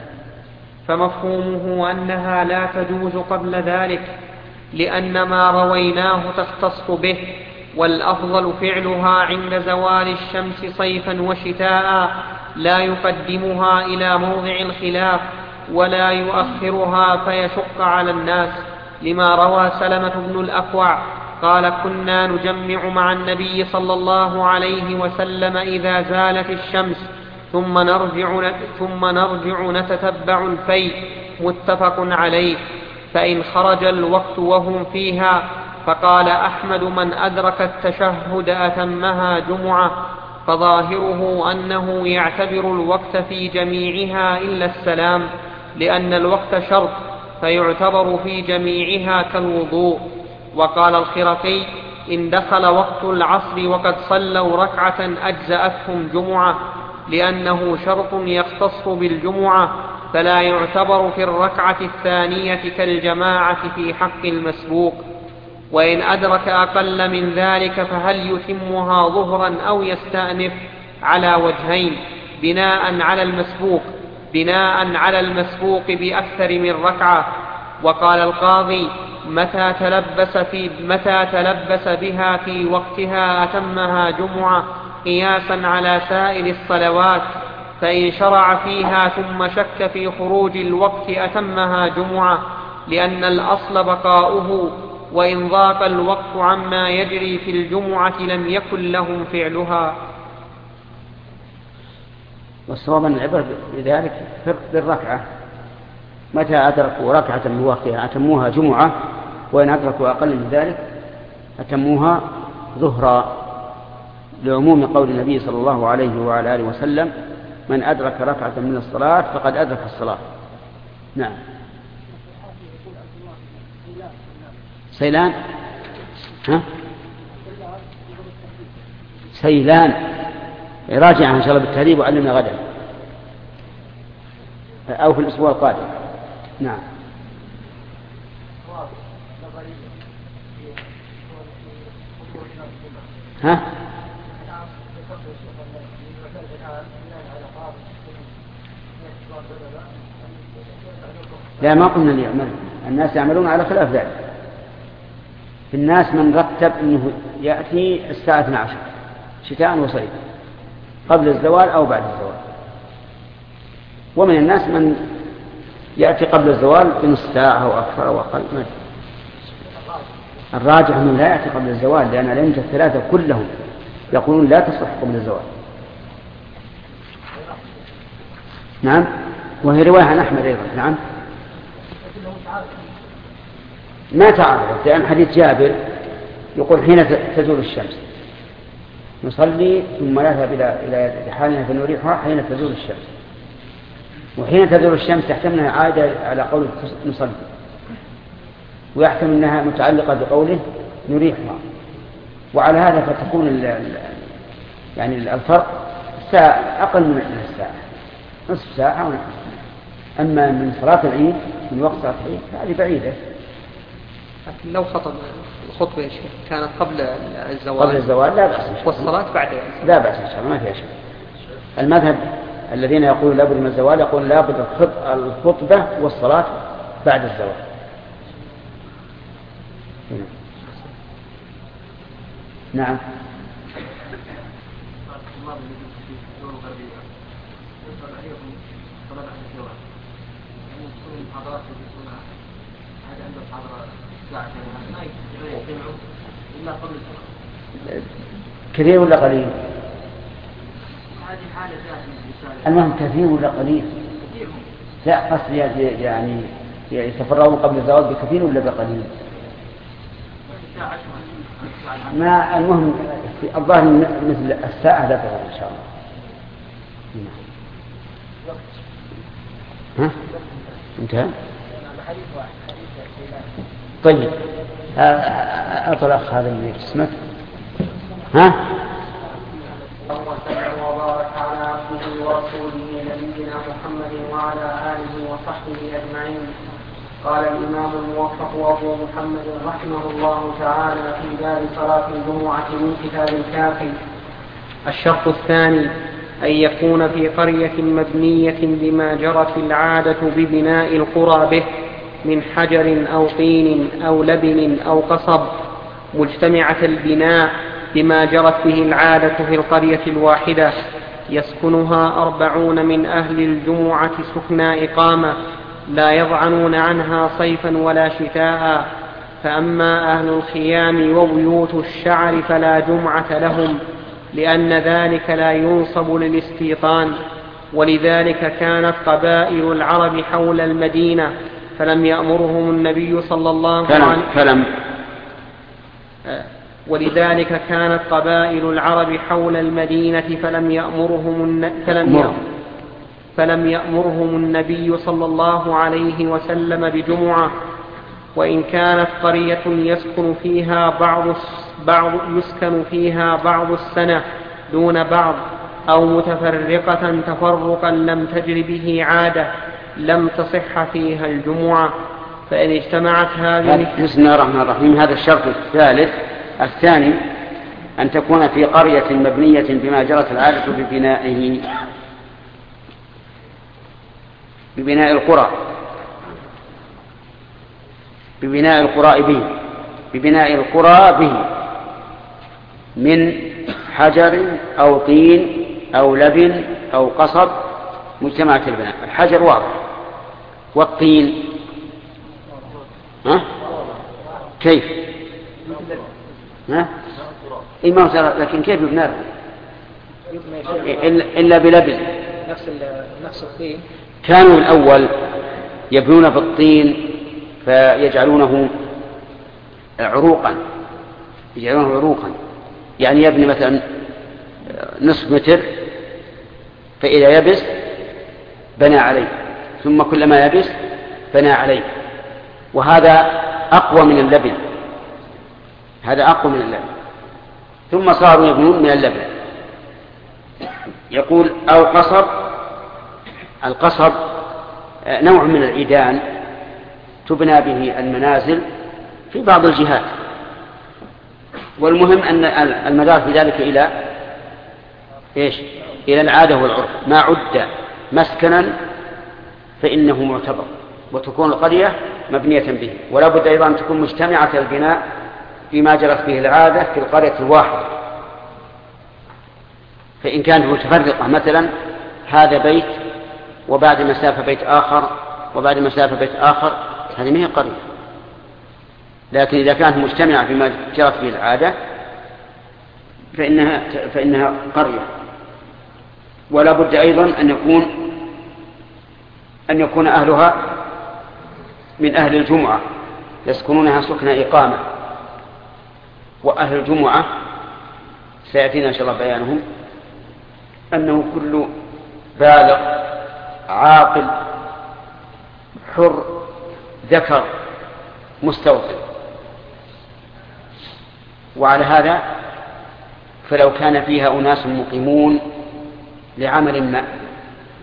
فمفهومه أنها لا تجوز قبل ذلك لأن ما رويناه تختص به، والأفضل فعلها عند زوال الشمس صيفا وشتاء، لا يقدمها إلى موضع الخلاف ولا يؤخرها فيشق على الناس، لما روى سلمة بن الأكوع قال: كنا نجمع مع النبي صلى الله عليه وسلم إذا زالت الشمس ثم نرجع, ثم نرجع نتتبع الفيء، متفق عليه. فإن خرج الوقت وهم فيها فقال أحمد: من أدرك التشهد أتمها جمعة، فظاهره أنه يعتبر الوقت في جميعها إلا السلام، لأن الوقت شرط فيعتبر في جميعها كالوضوء. وقال الخرقي: إن دخل وقت العصر وقد صلوا ركعة أجزأتهم جمعة، لأنه شرط يختص بالجمعة، فلا يعتبر في الركعة الثانية كالجماعة في حق المسبوق. وإن أدرك أقل من ذلك فهل يتمها ظهرا أو يستأنف؟ على وجهين: بناء على المسبوق بناء على المسبوق بأكثر من ركعة. وقال القاضي: متى تلبس, في متى تلبس بها في وقتها أتمها جمعة، قياسا على سائر الصلوات. فإن شرع فيها ثم شك في خروج الوقت أتمها جمعة، لأن الأصل بقاؤه، وإن ضاق الوقت عما يجري في الجمعة لم يكن لهم فعلها. والصواب أن العبرة بذلك بالركعة، متى أدركوا ركعة من وقتها أتموها جمعة، وإن أدركوا أقل من ذلك أتموها ظهرا، لعموم قول النبي صلى الله عليه وعلى آله وسلم: من أدرك ركعة من الصلاة فقد أدرك الصلاة. نعم. سيلان ها؟ سيلان راجع إن شاء الله بالتهذيب وعلمنا غدا أو في الأسبوع القادم. نعم. ها؟ لا، ما قلنا ليعمل، الناس يعملون على خلاف ذلك. في الناس من رتب أنه يأتي الساعة اثنتي عشرة شتاء وصيف قبل الزوال أو بعد الزوال، ومن الناس من يأتي قبل الزوال بنصف ساعة أو أكثر أو أقل. الراجح أنه لا يأتي قبل الزوال، لأن الأئمة الثلاثة كلهم يقولون لا تصح قبل الزوال. نعم. وهي رواية عن أحمد أيضا. نعم. ما تعرض، لأن حديث جابر يقول: حين تزول الشمس نصلي ثم نذهب إلى حالنا فنريحها حين تزول الشمس. وحين تزول الشمس تحتمل أنها عادة على قول نصلي، ويحتمل أنها متعلقة بقوله نريحها. وعلى هذا فتكون ال يعني الفرق ساعة أقل من الساعة، نصف ساعة ونحن. أما من صلاة العيد من وقت صلاة العيد فهذه بعيدة. لكن لو خطب الخطبة يا شيخ كانت قبل الزوال قبل الزوال لا بأس والصلاة بعد لا بأس إن شاء الله ما فيها شيء. المذهب الذين يقولون لابد من الزوال يقول لابد الخطبة والصلاة بعد الزوال. نعم. كثير ولا قليل؟ المهم كثير ولا قليل؟ لا قصدي يعني يتفرغون قبل الزواج بكثير ولا بقليل؟ ما المهم الظاهر مثل الساعة لا تغير إن شاء الله. ها؟ انتهى؟ طيب أطلق هذا اللي اسمك ها؟ وبارك على عبده ورسوله نبينا محمد وعلى آله وصحبه أجمعين. قال الإمام الموفق أبو محمد رحمه الله تعالى في باب صلاة الجمعة من كتاب الكافي. الشرط الثاني أن يكون في قرية مبنية بما جرت العادة ببناء القرى به من حجر أو طين أو لبن أو قصب مجتمعة البناء بما جرت به العادة في القرية الواحدة يسكنها أربعون من أهل الجمعة سكنى إقامة لا يضعنون عنها صيفا ولا شتاء. فأما أهل الخيام وبيوت الشعر فلا جمعة لهم لأن ذلك لا ينصب للاستيطان. ولذلك كانت قبائل العرب حول المدينة فلم يأمرهم النبي صلى الله عليه وسلم فلم ولذلك كانت قبائل العرب حول المدينة فلم يأمرهم فلم يأمر فلم يأمرهم النبي صلى الله عليه وسلم بجمعة. وإن كانت قرية يسكن فيها بعض بعض يسكن فيها بعض السنة دون بعض أو متفرقة تفرقا لم تجر به عادة لم تصح فيها الجمعة. فإن اجتمعت هذه بسم الله الرحمن الرحيم. هذا الشرط الثالث. الثاني أن تكون في قرية مبنية بما جرت العادة ببنائه ببناء القرى ببناء القرى به ببناء القرى به من حجر أو طين أو لبن أو قصب مجتمعة البناء. الحجر واضح والطين ها؟ كيف؟ ها؟ إيه لكن كيف يبنى إلا بلبن؟ نفس الطين. كانوا الأول يبنون بالطين فيجعلونه عروقا يجعلونه عروقا يعني يبني مثلا نصف متر فإذا يبس بنى عليه ثم كلما يبس بنى عليه. وهذا أقوى من اللبن هذا أقوى من اللبن. ثم صاروا يبنون من اللبن. يقول أو قصب. القصب نوع من العيدان تبنى به المنازل في بعض الجهات. والمهم أن المدار في ذلك إلى إيش؟ إلى العادة والعرف. ما عد مسكنا فإنه معتبر وتكون القرية مبنية به. ولا بد أيضا أن تكون مجتمعة البناء فيما جرت به العادة في القرية الواحدة. فإن كانت متفرقة مثلا هذا بيت وبعد مسافة بيت آخر وبعد مسافة بيت آخر هذه ما هي قرية. لكن إذا كانت مجتمعة فيما جرت به العادة فإنها, فإنها قرية. ولا بد أيضا أن يكون أن يكون أهلها من أهل الجمعة يسكنونها سكن إقامة. وأهل الجمعة سيأتينا إن شاء الله بيانهم أنه كل بالغ عاقل حر ذكر مستوطن. وعلى هذا فلو كان فيها أناس مقيمون لعمل ما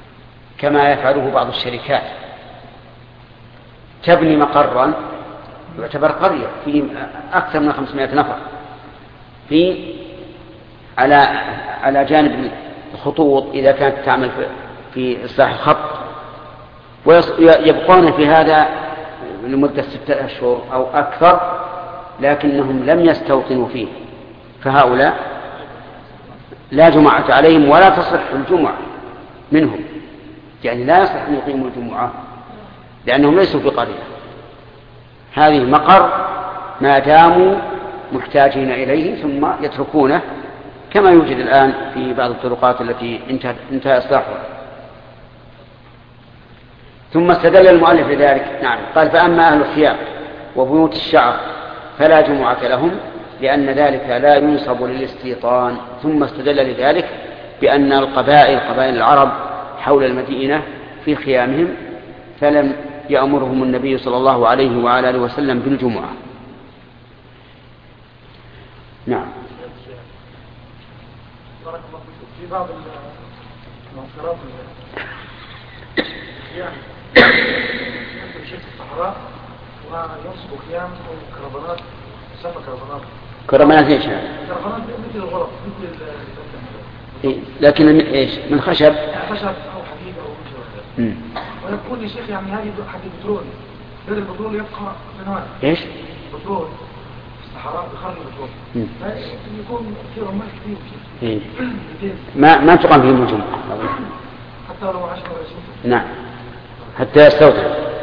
كما يفعله بعض الشركات تبني مقرا يعتبر قرية في أكثر من خمسمائة نفر في على على جانب الخطوط إذا كانت تعمل في إصلاح الخط، ويبقون في هذا لمدة ستة أشهر أو أكثر، لكنهم لم يستوطنوا فيه، فهؤلاء لا جمعة عليهم ولا تصح الجمعة منهم، يعني لا يصح أن يقيموا الجمعة لأنهم ليسوا في قرية. هذه مقر ما داموا محتاجين إليه ثم يتركونه، كما يوجد الآن في بعض الطرقات التي انتهى, انتهى إصلاحها. ثم استدل المؤلف لذلك، نعم، قال فأما أهل الخيام وبيوت الشعر فلا جمعة لهم لأن ذلك لا ينصب للاستيطان. ثم استدل لذلك بأن القبائل قبائل العرب حول المدينة في خيامهم فلم يأمرهم النبي صلى الله عليه وعلى آله وسلم بالجمعة. نعم. في بعض المنصرات يعني يمشي في الصحراء وينصب خيام أو كرفانات، تسمى كرفانات. كرفانات ايش؟ كرفانات مثل الغرف، مثل إيه. لكن ايش؟ من خشب؟ خشب أو حديد أو مثل هذا. ويكون يا شيخ يعني هذه حديد بترول، غير البترول يبقى سنوات. ايش؟ بترول في الصحراء بخرج البترول. يكون في رمال كثير. إيه. ما ما تقام فيهم الجمعة حتى لو عشرة وعشرين. نعم، حتى يستوطن.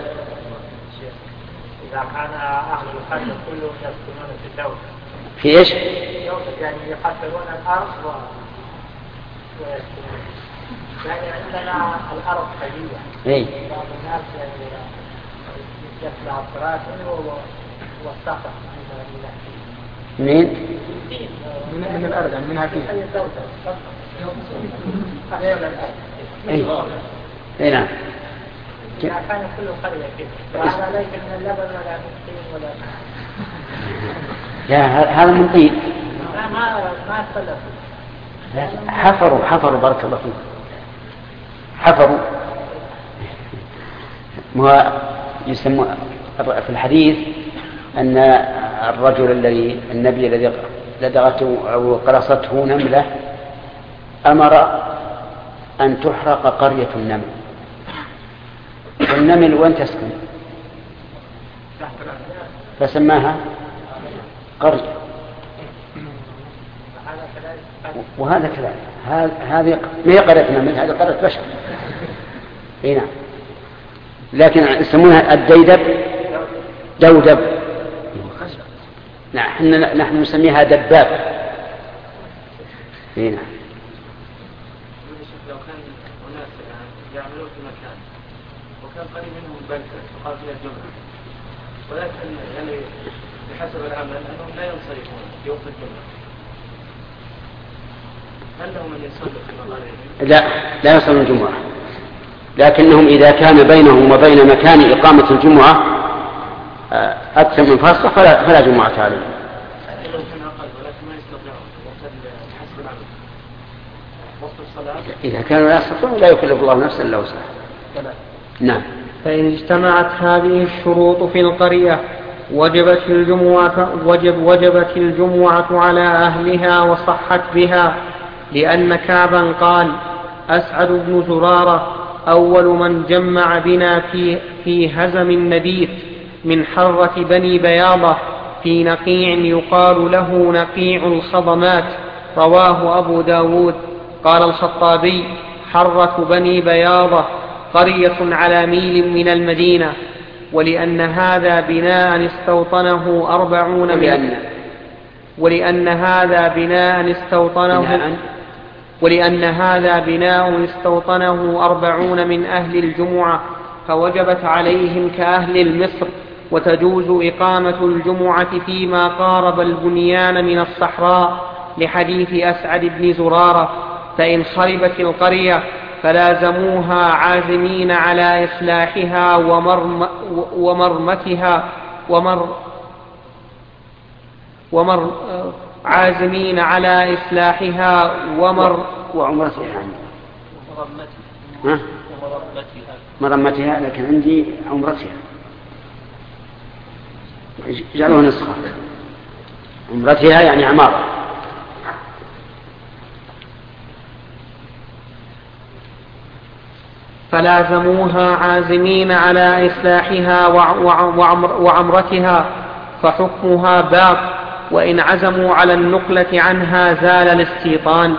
إذا كان أهل الخشب كلهم يسكنون في الدولة. في إيش؟ يعني يقتلون الأرض و... ويسكنون. يعني عندنا الأرض قليلة. إيه. بعض الناس يعني يطلع الطراطن والصخر. منين؟ من من الأرض يعني منها فيه. أي. أي نعم. كان كل قرية كده. وهذا ليس من اللبن ولا من الطين ولا. يا هذا من طين. ما ما ما اختلفوا. حفروا حفروا بارك الله فيك. حفروا. ما يسمى في الحديث أن الرجل الذي النبي الذي لدغته أو قرصته نملة أمر أن تحرق قرية النمل. والنمل وين تسكن؟ فسماها قرية. وهذا كلام هذه ما هي قرية نمل، هذه قرية بشر. اي نعم، لكن يسمونها الديدب دودب. نعم، احنا نحن نسميها دباب. اي نعم. لو كان أناس يعملون في مكان وكان قريب منهم بلدة تقام فيها الجمعة، ولكن يعني بحسب العمل أنهم لا ينصرفون في وقت الجمعة، هل لهم أن يصلوا في مقارنهم؟ لا، لا يصلون الجمعة، لكنهم إذا كان بينهم وبين مكان إقامة الجمعة أكثر من فاصلة فلا, فلا جمعة عليهم. إذا كانوا لا يستطيعون لا يكلف الله نفسا إلا وسعها. نعم. فإن اجتمعت هذه الشروط في القرية وجبت الجمعة وجب وجبت الجمعة على أهلها وصحت بها، لأن كعبا قال: أسعد بن زرارة أول من جمع بنا في, في هزم النبيت من حرة بني بياضة في نقيع يقال له نقيع الخضمات، رواه أبو داود. قال الخطابي: حرة بني بياضة قرية على ميل من المدينة، ولأن هذا بناء استوطنه أربعون من ولأن هذا بناء استوطنه ولأن هذا بناء استوطنه أربعون من أهل الجمعة، فوجبت عليهم كأهل المصر، وتجوز إقامة الجمعة فيما قارب البنيان من الصحراء، لحديث أسعد بن زرارة: فإن خربت القرية فلازموها عازمين على إصلاحها ومرم ومرمتها ومر ومر عازمين على إصلاحها ومر وعمرتها ها؟ مرمتها، لكن عندي عمرتها. جعلوها نسخة. عمرتها يعني عمارة. فلازموها عازمين على إصلاحها وعمرتها، فحكمها باق، وإن عزموا على النقلة عنها زال الاستيطان.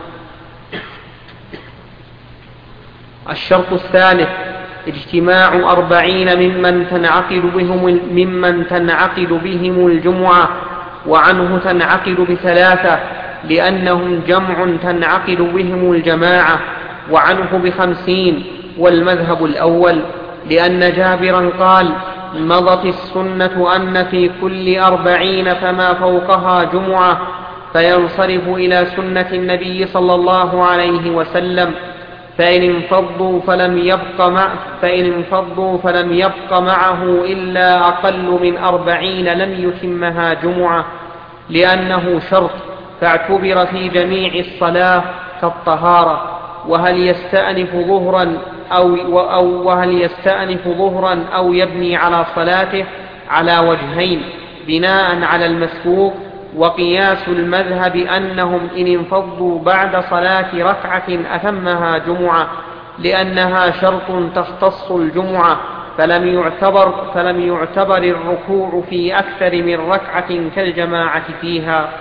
الشرط الثالث اجتماع أربعين ممن تنعقد بهم, ممن تنعقد بهم الجمعة، وعنه تنعقد بثلاثة لأنهم جمع تنعقد بهم الجماعة، وعنه بخمسين، والمذهب الأول لأن جابرا قال: مضت السنة أن في كل أربعين فما فوقها جمعة، فينصرف إلى سنة النبي صلى الله عليه وسلم، فإن انفضوا فلم يبق مع فإن انفضوا فلم يبق معه إلا أقل من أربعين لم يتمها جمعة، لأنه شرط فاعتبر في جميع الصلاة كالطهارة. وهل يستأنف ظهرا أو, أو وهل يستأنف ظهرا أو يبني على صلاته على وجهين بناء على المسبوق. وقياس المذهب أنهم إن انفضوا بعد صلاة ركعة أتمها جمعة، لأنها شرط تختص الجمعة، فلم يعتبر, فلم يعتبر الركوع في أكثر من ركعة كالجماعة فيها.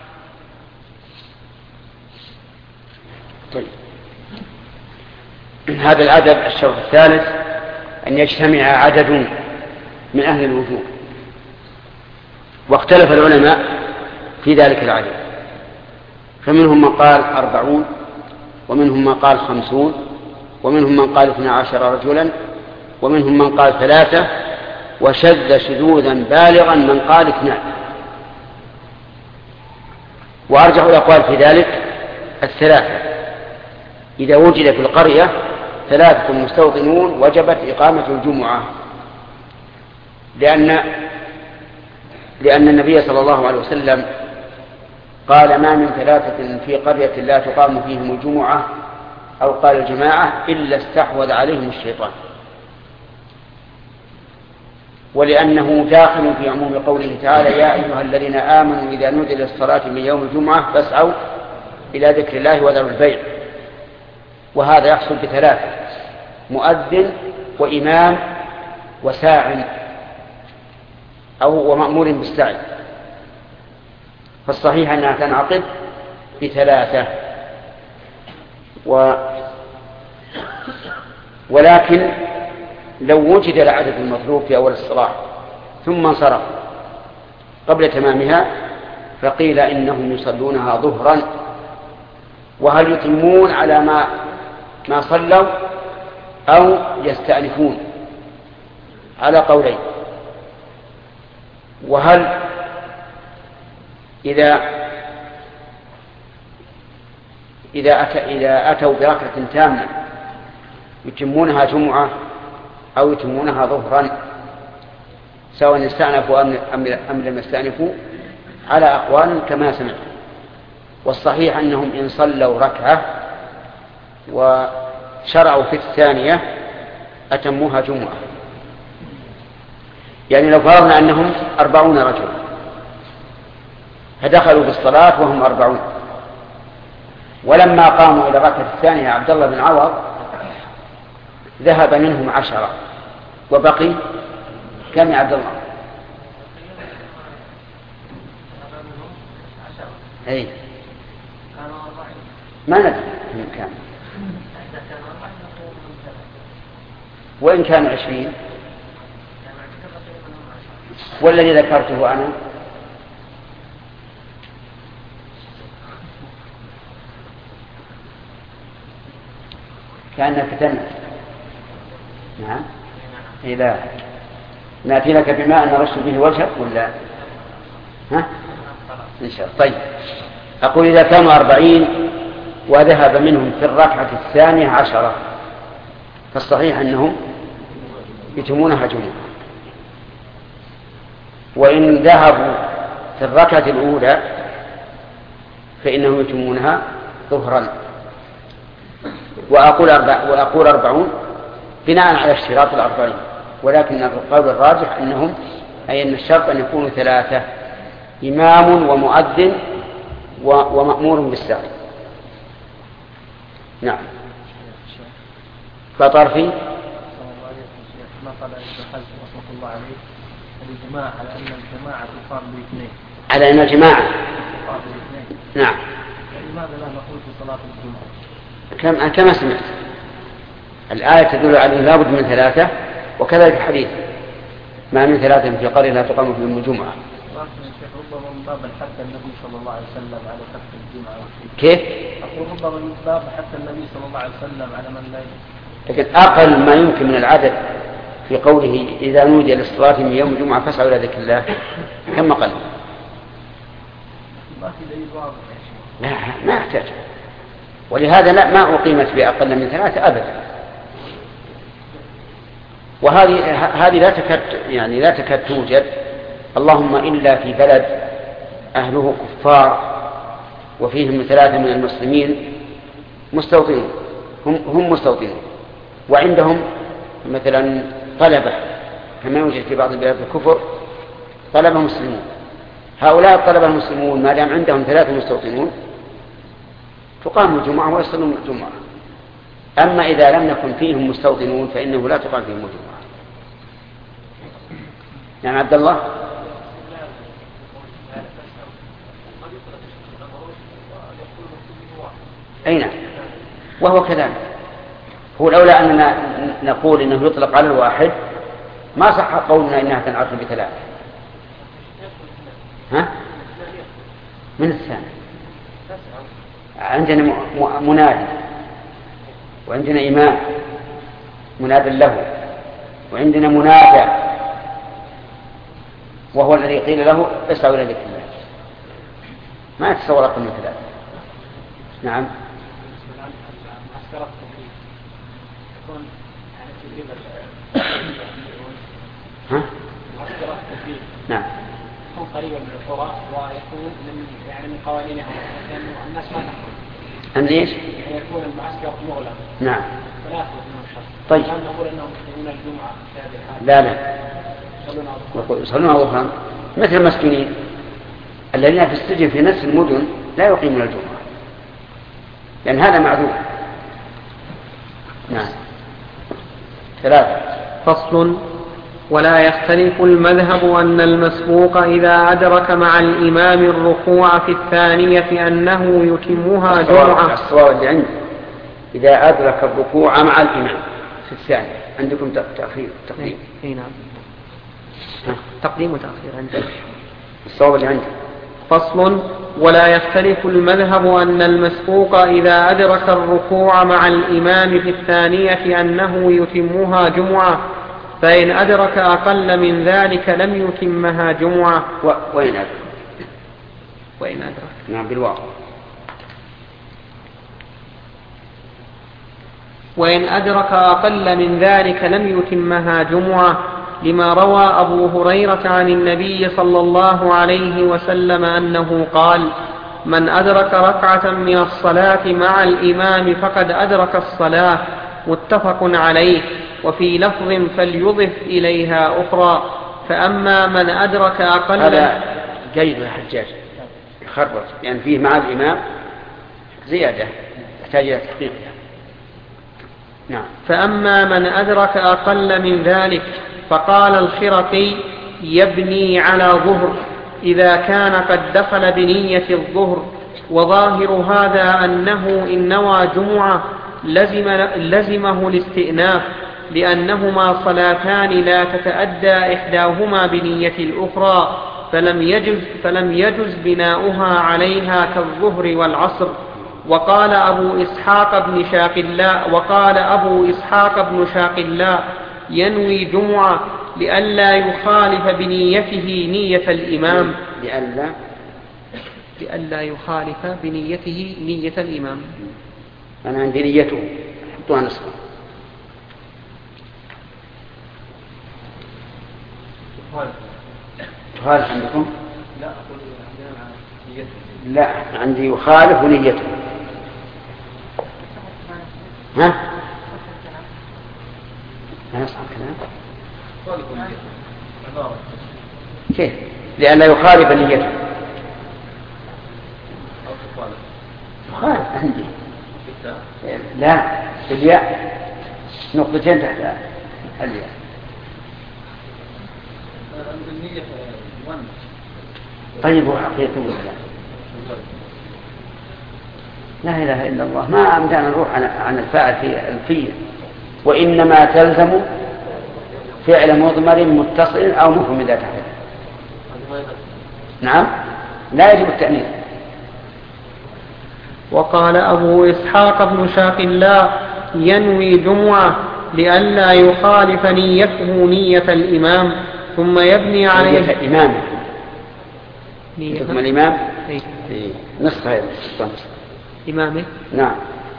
طيب. هذا العدد الشرط الثالث أن يجتمع عدد من أهل الوجوه، واختلف العلماء في ذلك العدد، فمنهم من قال أربعون، ومنهم من قال خمسون، ومنهم من قال اثنى عشر رجلا، ومنهم من قال ثلاثة، وشذ شذوذا بالغا من قال اثنان. وأرجح الأقوال في ذلك الثلاثة. إذا وجد في القرية ثلاثة مستوطنون وجبت إقامة الجمعة، لأن لأن النبي صلى الله عليه وسلم قال: ما من ثلاثة في قرية لا تقام فيهم الجمعة أو قال الجماعة إلا استحوذ عليهم الشيطان. ولأنه داخل في عموم قوله تعالى: يا أيها الذين آمنوا إذا نودي للصلاة من يوم الجمعة فاسعوا إلى ذكر الله وذروا البيع. وهذا يحصل بثلاثة: مؤذن وإمام وساع أو ومأمور بالسعي. فالصحيح أنها تنعقد بثلاثة. و... ولكن لو وجد العدد المطلوب في أول الصلاة ثم انصرف قبل تمامها فقيل إنهم يصلونها ظهرا. وهل يتمون على ما ما صلوا أو يستأنفون؟ على قولين. وهل إذا إذا أتى إذا أتوا بركعة تامة يتمونها جمعة أو يتمونها ظهرا، سواء استأنفوا أم لم يستأنفوا؟ على أقوال كما سمعت. والصحيح أنهم إن صلوا ركعة وشرعوا في الثانية أتموها جمعة. يعني لو فرضنا أنهم أربعون رجل فدخلوا بالصلاة وهم أربعون، ولما قاموا إلى الركعة الثانية عبد الله بن عوض ذهب منهم عشرة وبقي كم يا عبد الله؟ أي ما ندري من كان، وإن كانوا عشرين. والذي ذكرته أنا كأنك تنم. نعم. إذا نأتي لك بماء نرش به وجهك ولا ها؟ إن شاء الله. طيب، أقول إذا كانوا أربعين وذهب منهم في الركعة الثانية عشرة فالصحيح أنهم يتمونها جمعة. وإن ذهبوا في الركعة الأولى فإنهم يتمونها ظهرا. وأقول, أربع وأقول أربعون بناء على اشتراط الأربعين، ولكن القول الراجح أنهم أي أن الشرط أن يكونوا ثلاثة: إمام ومؤذن ومأمور بالسعي. نعم. فطرفي ما قال ابن حزم رحمه الله عليه الإجماع على أن الجماعة تقام بالاثنين. على أن الجماعة تقام بالاثنين. نعم. لماذا لا نقول في صلاة الجمعة؟ كم كما سمعت الآية تدل على أن لا بد من ثلاثة، وكذلك الحديث ما من ثلاثة في قرية لا تقام فيهم الجمعة. ربما من باب حتى النبي صلى الله عليه وسلم على ترك الجمعة. كيف؟ أقول ربما من باب حتى النبي صلى الله عليه وسلم على من لا. لكن أقل ما يمكن من العدد في قوله إذا نودي للصلاة من يوم الجمعة فاسعوا إلى ذكر الله، كم أقل؟ ما في دليل واضح. لا ما أحتاج، ولهذا لا ما أقيمت بأقل من ثلاثة أبدا. وهذه هذه لا تكاد يعني لا تكاد توجد، اللهم إلا في بلد أهله كفار وفيهم ثلاثة من المسلمين مستوطنون، هم هم مستوطنون وعندهم مثلا طلبة كما يوجد في بعض البلاد الكفر طلبة مسلمون. هؤلاء الطلبة المسلمون ما دام عندهم ثلاثة مستوطنون تقام الجمعة ويصلون الجمعة. أما إذا لم يكن فيهم مستوطنون فإنه لا تقام فيهم الجمعة. نعم عبد الله. أي نعم، وهو كذلك. هو الأولى أننا نقول إنه يطلق على الواحد، ما صح قولنا إنها تنعرف بثلاثة. ها؟ من الثاني عندنا منادي، وعندنا إمام مناد له، وعندنا منادى وهو الذي قيل له اسعوا إلى ذكر الله. ما يتصور أقل من ثلاثة. نعم. ها؟ نعم. يكون قريبا من القرى ويكون من يعني من قوانينها، لأن الناس ما تخرج. أن إيش؟ يعني يكون المعسكر مغلق. نعم. فلا يخرج من الشخص. طيب. هل نقول أنهم يصلون الجمعة في هذه الحالة؟ لا لا. يقول يصلون أظهرا مثل المسجونين الذين في السجن في نفس المدن لا يقيمون الجمعة، لأن هذا معذور. نعم. ثلاثة. فصل: ولا يختلف المذهب أن المسبوق إذا أدرك مع الإمام الركوع في الثانية أنه يتمها جمعة. الصواب اللي عندي إذا أدرك الركوع مع الإمام في الثانية. عندكم تأخير تقديم؟ أي نعم، تقديم وتأخير عندك. الصواب اللي عندي. فصل: ولا يختلف المذهب أن المسبوق إذا أدرك الركوع مع الإمام في الثانية أنه يتمها جمعة، فإن أدرك أقل من ذلك لم يتمها جمعة. و... وإن أدرك وإن أدرك نعم بالواقع. وإن أدرك أقل من ذلك لم يتمها جمعة، لما روى أبو هريرة عن النبي صلى الله عليه وسلم أنه قال: من أدرك ركعة من الصلاة مع الإمام فقد أدرك الصلاة. متفق عليه. وفي لفظ: فليضف إليها أخرى. فأما من أدرك أقل. هذا جيد يا حجاج يخرج، يعني فيه مع الإمام زيادة تحتاج إلى تحقيقها. نعم. فأما من أدرك أقل من ذلك فقال الخرقي: يبني على ظهر إذا كان قد دخل بنية الظهر. وظاهر هذا أنه إن نوى جمعة لزم لزمه الاستئناف، لأنهما صلاتان لا تتأدى إحداهما بنية الأخرى، فلم يجز, فلم يجز بناؤها عليها كالظهر والعصر. وقال أبو إسحاق بن شاقلاء وقال أبو إسحاق بن شاقلاء: ينوي جمعة لئلا يخالف بنيته نية الإمام. لئلا لئلا يخالف بنيته نية الإمام. أنا عندي نيته حطوها نصفا. تخالف عندكم؟ لا أقول عندنا نيته. لا عندي يخالف نيته. ها؟ ما يصح الكلام؟ كيف؟ لأن لا يخالف نيته. يخالف عندي لا الياء نقطتين تحت الياء. طيب وحقيقة لا إله إلا الله، ما أمكن نروح عن الفاعل في الفية، وإنما تلزم فعل مضمر متصل أو مفهم إذا تحت. نعم لا يجب التأنيث. وقال أبو إسحاق بن شاق الله ينوي جمعة لئلا يخالف نيته نية الإمام ثم يبني عليه نية الإمام. ثم الإمام إيه؟ نصف هذا إمامه. نعم.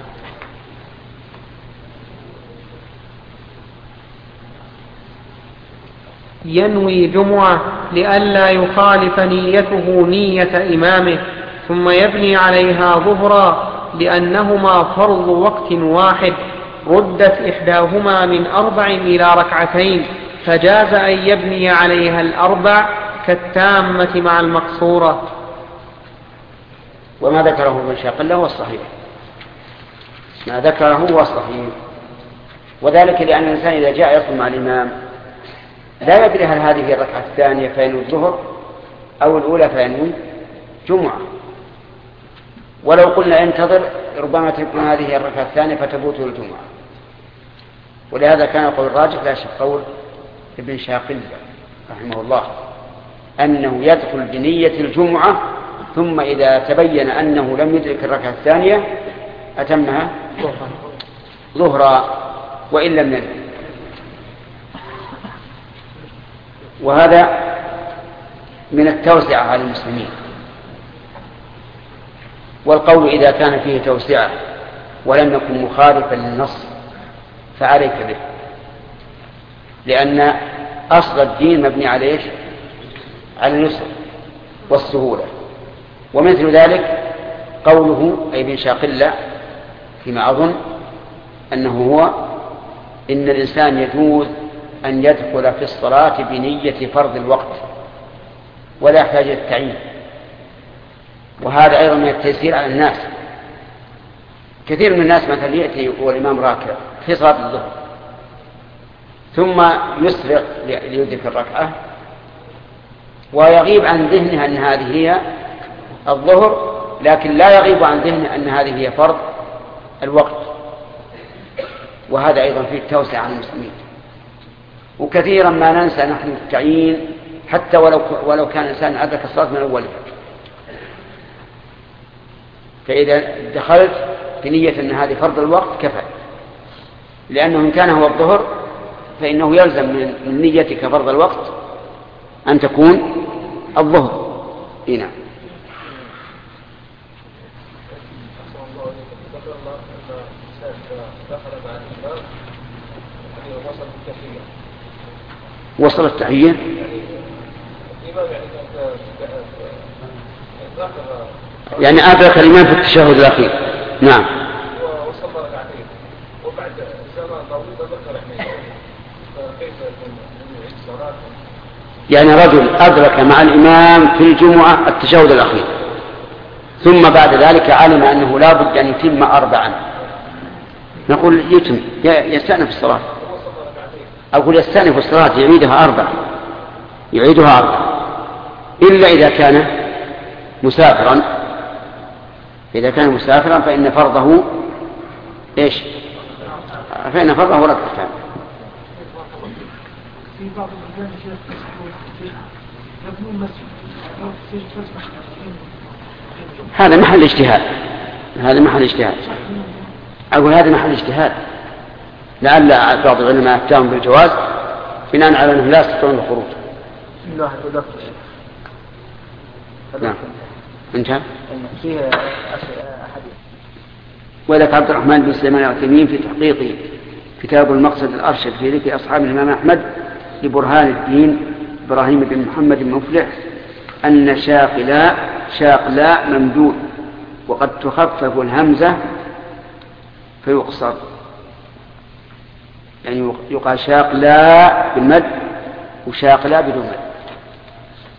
ينوي جمعة لئلا يخالف نيته نية إمامه ثم يبني عليها ظهرا لأنهما فرض وقت واحد ردت إحداهما من أربع إلى ركعتين فجاز أن يبني عليها الأربع كالتامة مع المقصورة. وما ذكره ابن شاقل هو الصحيح، ما ذكره هو الصحيح، وذلك لأن الإنسان إذا جاء يصل مع الإمام لا يدري هل هذه الركعة الثانية فينوي الظهر أو الأولى فينوي جمعة. ولو قلنا انتظر ربما تكون هذه الركعة الثانية فتبوت الجمعة. ولهذا كان قول الراجح لا شك قول ابن شاقل رحمه الله أنه يدخل بنية الجمعة ثم إذا تبين أنه لم يدرك الركعة الثانية أتمها ظهرا وإن لم يدرك. وهذا من التوسعة على المسلمين. والقول إذا كان فيه توسعة ولم يكن مخالفا للنص فعليك به، لأن أصل الدين مبني على إيش؟ على اليسر والسهولة. ومثل ذلك قوله أي ابن شاقلة فيما أظن أنه هو إن الإنسان يجوز أن يدخل في الصلاة بنية فرض الوقت ولا يحتاج التعيين. وهذا أيضا من التيسير على الناس. كثير من الناس مثلا يأتي والإمام راكع في صلاة الظهر ثم يسرع ليدرك الركعة ويغيب عن ذهنه أن هذه هي الظهر، لكن لا يغيب عن ذهنه أن هذه هي فرض الوقت. وهذا أيضا فيه التوسع عن المسلمين. وكثيرا ما ننسى نحن التعيين حتى ولو, ولو كان الإنسان أدرك الصلاة من أولها. فإذا دخلت بنية أن هذه فرض الوقت كفى، لأنه إن كان هو الظهر فإنه يلزم من نيتك فرض الوقت أن تكون الظهر. هنا وصل التحية يعني أدرك الإمام في التشهد الأخير. نعم. وصل ركعتين وبعد زمان طويل ذكر فكيف يكون الصلاة؟ يعني رجل أدرك مع الإمام في الجمعة التشهد الأخير ثم بعد ذلك علم أنه لا بد أن يتم أربعا، نقول يتم يستأنف الصلاة. أقول يستأنف الصلاة يعيدها أربعا يعيدها أربعا إلا إذا كان مسافرا. إذا كان مسافرا فإن فرضه إيش؟ فإن فرضه ولا تحتاج. في بعض البلدان يبنون مسجد هذا محل اجتهاد. هذا محل اجتهاد. أقول هذا محل اجتهاد. لعل بعض العلماء أفتاهم بالجواز بناء على أنهم لا يستطيعون الخروج. بسم الله الرحمن الرحيم. نعم. انتهى. فيه حديث. وذلك عبد الرحمن بن سليمان العثيمين في تحقيق كتاب المقصد الأرشد في ذكر أصحاب الإمام أحمد لبرهان الدين إبراهيم بن محمد بن مفلح أن شاقلاء شاقلاء ممدود وقد تخفف الهمزة فيقصر، يعني يقال شاقلاء بالمد وشاقلاء بدون مد.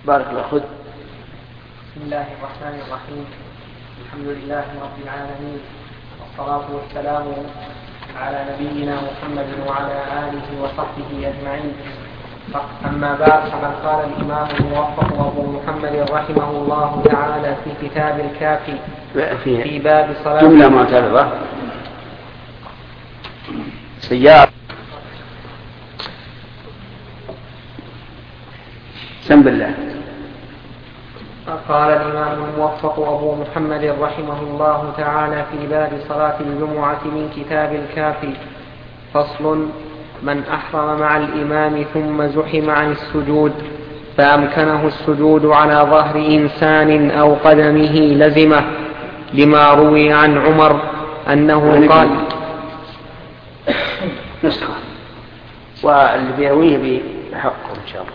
بارك الله. خذ. بسم الله الرحمن الرحيم. الحمد لله رب العالمين، والصلاة والسلام على نبينا محمد وعلى آله وصحبه أجمعين. أما بعد، فقد قال الإمام الموفق أبو محمد رحمه الله تعالى في كتاب الكافي في باب صلاة جملة معترضة سيارة سم بالله. قال الإمام الموفق أبو محمد رحمه الله تعالى في باب صلاة الجمعة من كتاب الكافي: فصل: من أحرم مع الإمام ثم زحم عن السجود فأمكنه السجود على ظهر إنسان أو قدمه لزمه، لما روي عن عمر أنه قال نسخة واللي بيرويه بحقه إن شاء الله.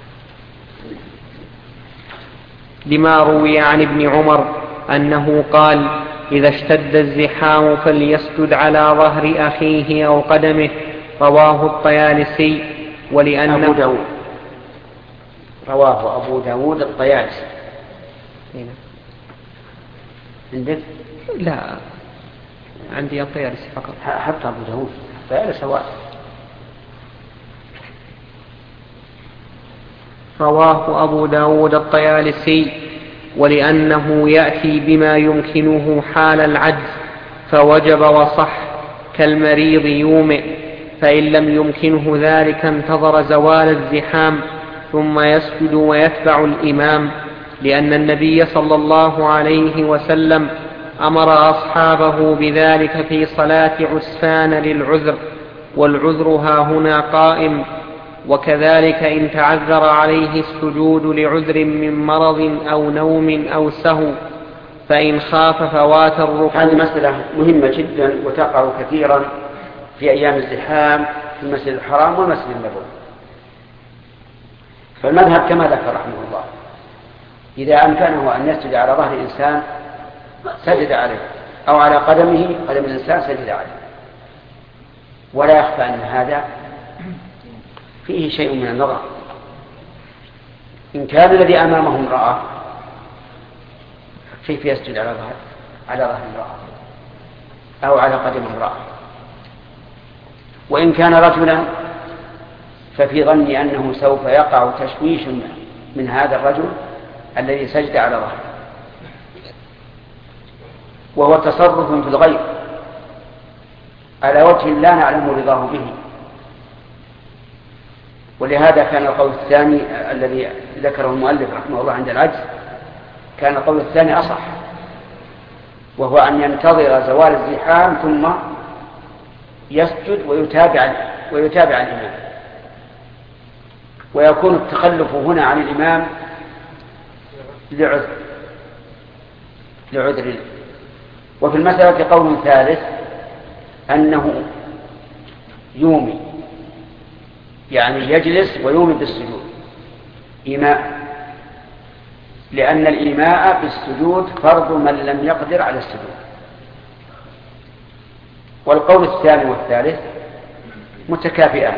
لما روي عن ابن عمر أنه قال: إذا اشتد الزحام فليسجد على ظهر أخيه أو قدمه. رواه الطيالسي. ولأن أبو داود رواه أبو داود الطيالسي. عندك؟ لا، عندي الطيالسي فقط. حتى أبو داود الطيالسي واحد. رواه أبو داود الطيالسي. ولأنه يأتي بما يمكنه حال العجز فوجب وصح، كالمريض يومئ، فإن لم يمكنه ذلك انتظر زوال الزحام ثم يسجد ويتبع الإمام، لأن النبي صلى الله عليه وسلم أمر أصحابه بذلك في صلاة عسفان للعذر، والعذر ها هنا قائم. وكذلك إن تعذر عليه السجود لعذر من مرض أو نوم أو سهو، فإن خاف فوات الركوع. هذه مسألة مهمة جدا وتقع كثيرا في أيام الزحام في المسجد الحرام والمسجد النبوي. فالمذهب كما ذكر رحمه الله: إذا أمكنه أن يسجد على ظهر إنسان سجد عليه، أو على قدمه قدم الإنسان سجد عليه. ولا يخفى أن هذا فيه شيء من النظر. إن كان الذي أمامه امرأة كيف يسجد على ظهر على ظهر امرأة أو على قدم امرأة؟ وإن كان رجلا ففي ظني أنه سوف يقع تشويش من هذا الرجل الذي سجد على ظهره، وهو تصرف في الغير على وجه لا نعلم رضاه به. ولهذا كان القول الثاني الذي ذكره المؤلف رحمه الله عند العجز، كان القول الثاني أصح، وهو أن ينتظر زوال الزحام ثم يسجد ويتابع ويتابع الإمام، ويكون التخلف هنا عن الإمام لعذر لعذر وفي المسألة قول ثالث أنه يومي، يعني يجلس ويومي بالسجود إيماء، لأن الإيماء بالسجود فرض من لم يقدر على السجود. والقول الثاني والثالث متكافئان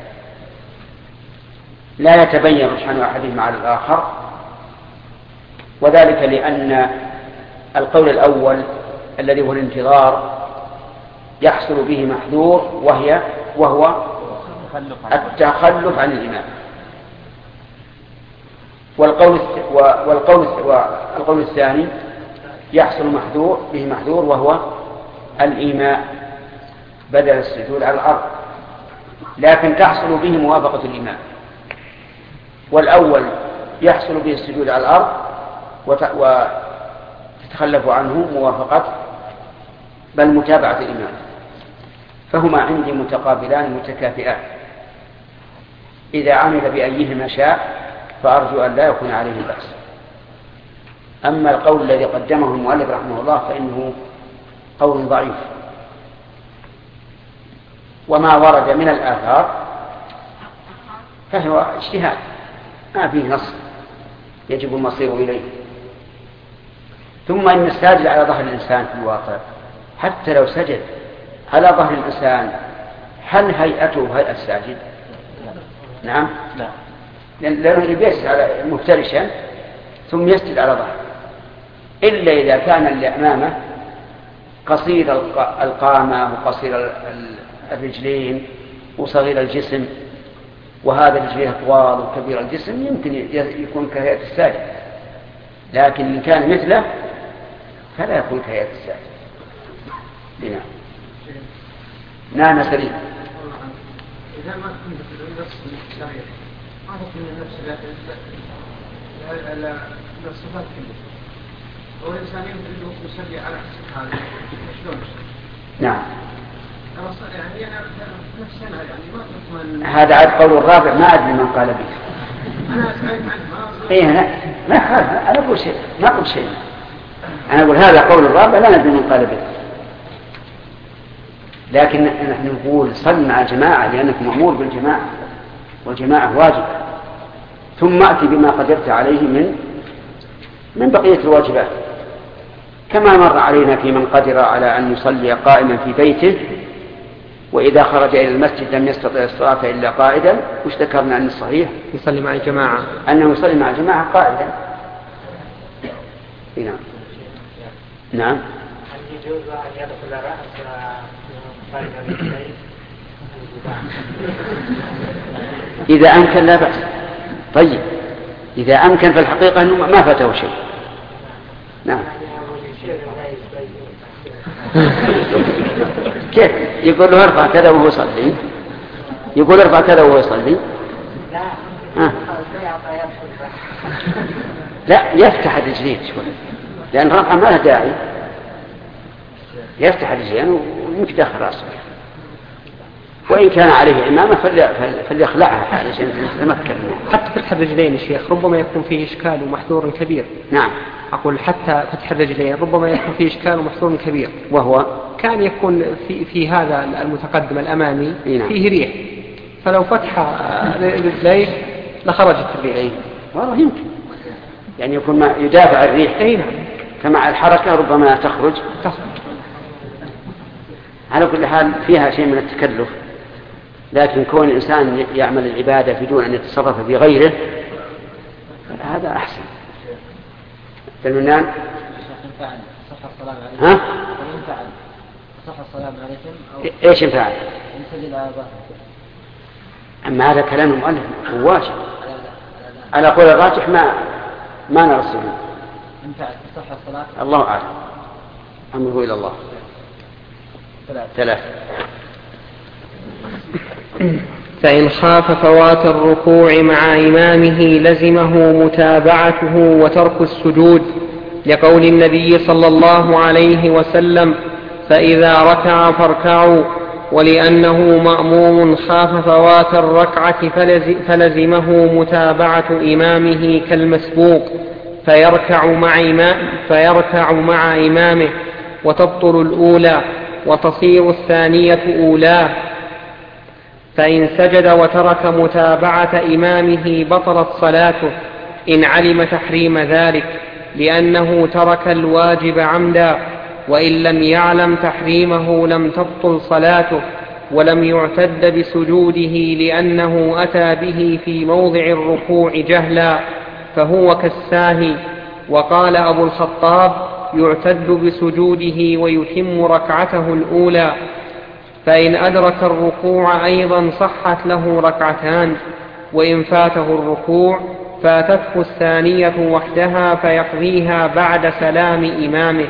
لا يتبين رجحان أحدهما على الآخر، وذلك لأن القول الأول الذي هو الانتظار يحصل به محذور وهي وهو التخلف عن الإمام، والقول والقول والقول الثاني يحصل محذور به محذور وهو الإيماء بدل السجود على الأرض، لكن تحصل به موافقة الإمام. والأول يحصل به السجود على الأرض وتتخلف عنه موافقة بل متابعة الإمام، فهما عندي متقابلان متكافئان، إذا عمل بأيهما شاء فأرجو أن لا يكون عليه بأس. أما القول الذي قدمه المؤلف رحمه الله فإنه قول ضعيف، وما ورد من الآثار فهو اجتهاد ما فيه نص يجب المصير إليه. ثم إن الساجد على ظهر الإنسان في الواقع حتى لو سجد على ظهر الإنسان هل هيئته هيئة الساجد؟ نعم. لا. لأنه يجلس على مفترشا ثم يسجد على ظهره، إلا إذا كان اللي أمامه قصير القامة وقصير الرجلين وصغير الجسم، وهذا رجليه طوال وكبير الجسم يمكن يكون كهيئة الساجد، لكن إن كان مثله فلا يكون كهيئة الساجد. نعم. نعم سليم. إذا ما كنت في نفس الشريعة ما تكون نفس الصفات كلها، والإنسان يريد يصلي على حسب حاله شلون؟ نعم. يعني أنا نفسي أنا يعني ما أضمن. هذا عاد قول الرابع ما أدري من قال به. أنا سمعت عنه. إيه لا ما أنا أقول شيء ما أقول شيء. أنا أقول هذا قول الرابع لا ندري من قال به. لكن نحن نقول صل مع الجماعة لأنك مأمور بالجماعة، والجماعة واجب، ثم أتي بما قدرت عليه من من بقية الواجبات، كما مر علينا في من قدر على أن يصلي قائما في بيته وإذا خرج إلى المسجد لم يستطع الصلاة إلا قائدا، وش ذكرنا أن الصحيح يصلي مع الجماعة، أنه يصلي مع الجماعة قائدا. نعم. نعم. هل يجوز أن يدخل رأس خارج البيت؟ إذا أمكن لا بأس. طيب إذا أمكن في الحقيقة أنه ما فاته شيء. نعم. كيف يقول له ارفع كذا وهو يصلي؟ يقول ارفع كذا وهو يصلي؟ لا. آه. لا يفتح الرجلين شوي، لأن رفعه ما له داعي، يفتح الرجلين ويمكن داخل رأسه، وإن كان عليه إمامة فليخلعها علشان يتمكن. حتى فتح الرجلين يا شيخ ربما يكون فيه إشكال ومحذور كبير. نعم. أقول حتى فتح الرجلين ربما يكون فيه إشكال ومحذور كبير، وهو كان كان يكون في, في هذا المتقدم الأمامي نعم. فيه ريح، فلو فتح رجليه لخرجت الريح. والله يمكن يعني يكون ما يدافع الريح. أي نعم. فمع الحركة ربما تخرج. تخرج. على كل حال فيها شيء من التكلف، لكن كون الإنسان يعمل العبادة بدون أن يتصرف في غيره هذا أحسن. فالمنان صح السلام عليكم. ها؟ ينفعل صح السلام عليكم أو إيش ينفعل؟ ينسجد على ظهره. أما هذا كلام المؤلف هو واجب. على قول الراجح ما ما نرى السجود. ينفعل صح الصلاة. الله أعلم. أمره إلى الله. ثلاثة. ثلاثة. فإن خاف فوات الركوع مع إمامه لزمه متابعته وترك السجود، لقول النبي صلى الله عليه وسلم: فإذا ركع فاركعوا، ولأنه مأموم خاف فوات الركعة فلزمه متابعة إمامه كالمسبوق، فيركع مع, إمام فيركع مع إمامه وتبطل الأولى وتصير الثانية أولاه. فإن سجد وترك متابعة إمامه بطلت صلاته إن علم تحريم ذلك، لأنه ترك الواجب عمدا، وإن لم يعلم تحريمه لم تبطل صلاته، ولم يعتد بسجوده لأنه أتى به في موضع الركوع جهلا، فهو كالساهي. وقال أبو الخطاب: يعتد بسجوده ويتم ركعته الأولى. فإن أدرك الركوع أيضا صحت له ركعتان، وإن فاته الركوع فاتته الثانية وحدها فيقضيها بعد سلام إمامه،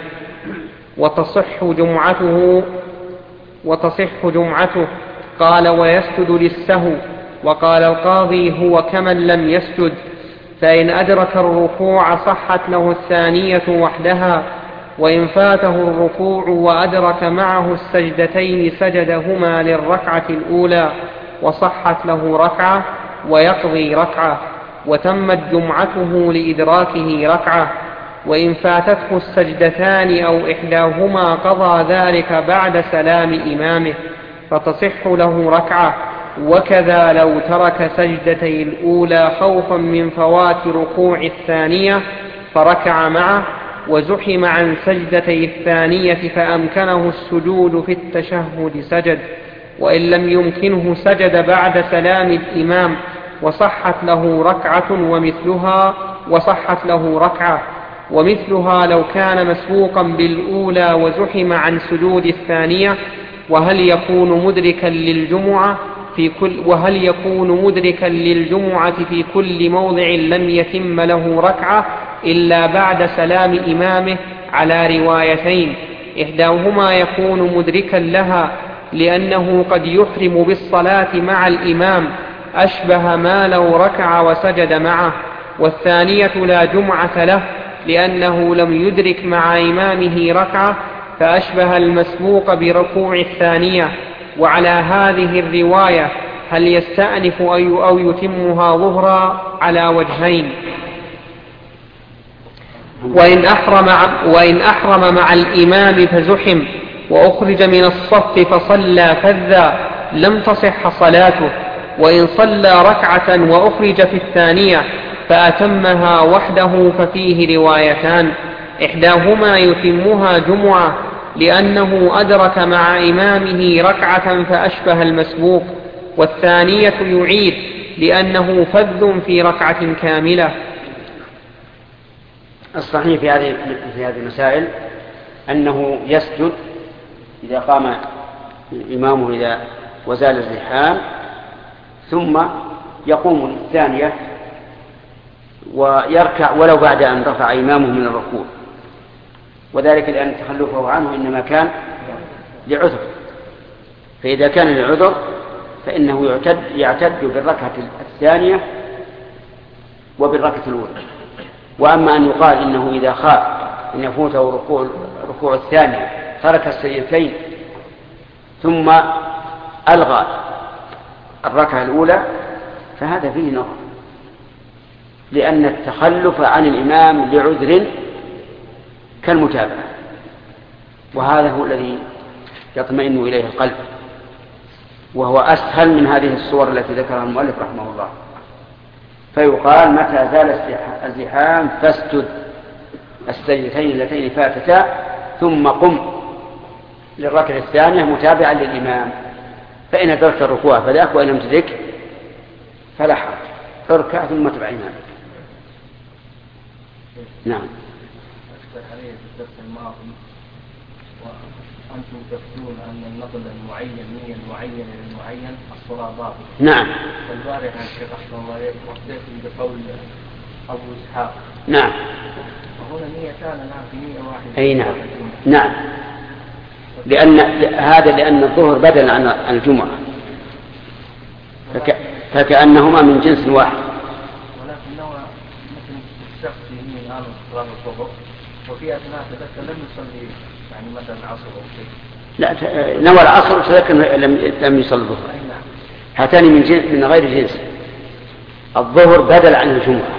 وتصح جمعته وتصح جمعته. قال: ويسجد للسهو. وقال القاضي: هو كمن لم يسجد. فإن أدرك الركوع صحت له الثانية وحدها، وإن فاته الركوع وأدرك معه السجدتين سجدهما للركعة الأولى وصحت له ركعة ويقضي ركعة، وتمت جمعته لإدراكه ركعة. وإن فاتته السجدتان أو إحداهما قضى ذلك بعد سلام إمامه فتصح له ركعة. وكذا لو ترك سجدتي الأولى خوفا من فوات ركوع الثانية فركع معه، وزحم عن سجدتي الثانية فأمكنه السجود في التشهد سجد، وإن لم يمكنه سجد بعد سلام الإمام وصحت له ركعة ومثلها وصحت له ركعة ومثلها لو كان مسبوقا بالأولى وزحم عن سجود الثانية. وهل يكون مدركا للجمعة في كل وهل يكون مدركا للجمعة في كل موضع لم يتم له ركعة إلا بعد سلام إمامه على روايتين، إحداهما يكون مدركا لها لأنه قد يحرم بالصلاة مع الإمام أشبه ما لو ركع وسجد معه، والثانية لا جمعة له لأنه لم يدرك مع إمامه ركعة فأشبه المسبوق بركوع الثانية. وعلى هذه الرواية هل يستأنف أو يتمها ظهرا على وجهين. وإن أحرم, وإن أحرم مع الإمام فزحم وأخرج من الصف فصلى كذا لم تصح صلاته. وإن صلى ركعة وأخرج في الثانية فأتمها وحده ففيه روايتان، إحداهما يتمها جمعة لأنه أدرك مع إمامه ركعة فأشبه المسبوق، والثانية يعيد لأنه فذ في ركعة كاملة. الصحيح في هذه في هذه المسائل أنه يسجد إذا قام إمامه إذا وزال الزحام، ثم يقوم الثانية ويركع ولو بعد أن رفع إمامه من الركوع، وذلك لأن تخلفه عنه إنما كان لعذر، فإذا كان لعذر فإنه يعتد, يعتد بالركعة الثانية وبالركعة الأولى. وأما أن يقال إنه إذا خاف أن يفوته ركوع, ركوع الثانية ترك السجدتين ثم ألغى الركعة الأولى فهذا فيه نظر، لأن التخلف عن الإمام لعذر كالمتابعة، وهذا هو الذي يطمئن إليه القلب، وهو أسهل من هذه الصور التي ذكرها المؤلف رحمه الله. فيقال متى زال الزحام فاسجد السجدتين اللتين فاتتا ثم قم للركعة الثانية متابعا للإمام، فإن أدركت الركوع فذاك وإن لم تدرك فلا حرج، اركع ثم اتبع إمامك. نعم. عليه في الدرس الماضي وأنتم تفتون أن النقل المعين نية معينة للمعين الصلاة باطلة. نعم. والبارح عن الشيخ أحسن الله عليك واختلف بقول أبو إسحاق. نعم. وهنا نية كان نعم في نية واحدة. أي نعم. نعم. لأن هذا لأن الظهر بدل عن الجمعة فك... فكأنهما من جنس واحد. ولكنه مثل الشخص يمين الآن صلاة الظهر وفي أثناء تذكر لم يصلي يعني مثلا العصر أو شيء. لا نوى العصر وتذكر لم لم يصلي الظهر. هاتان من جنس من غير جنس. الظهر بدل عن الجمعة،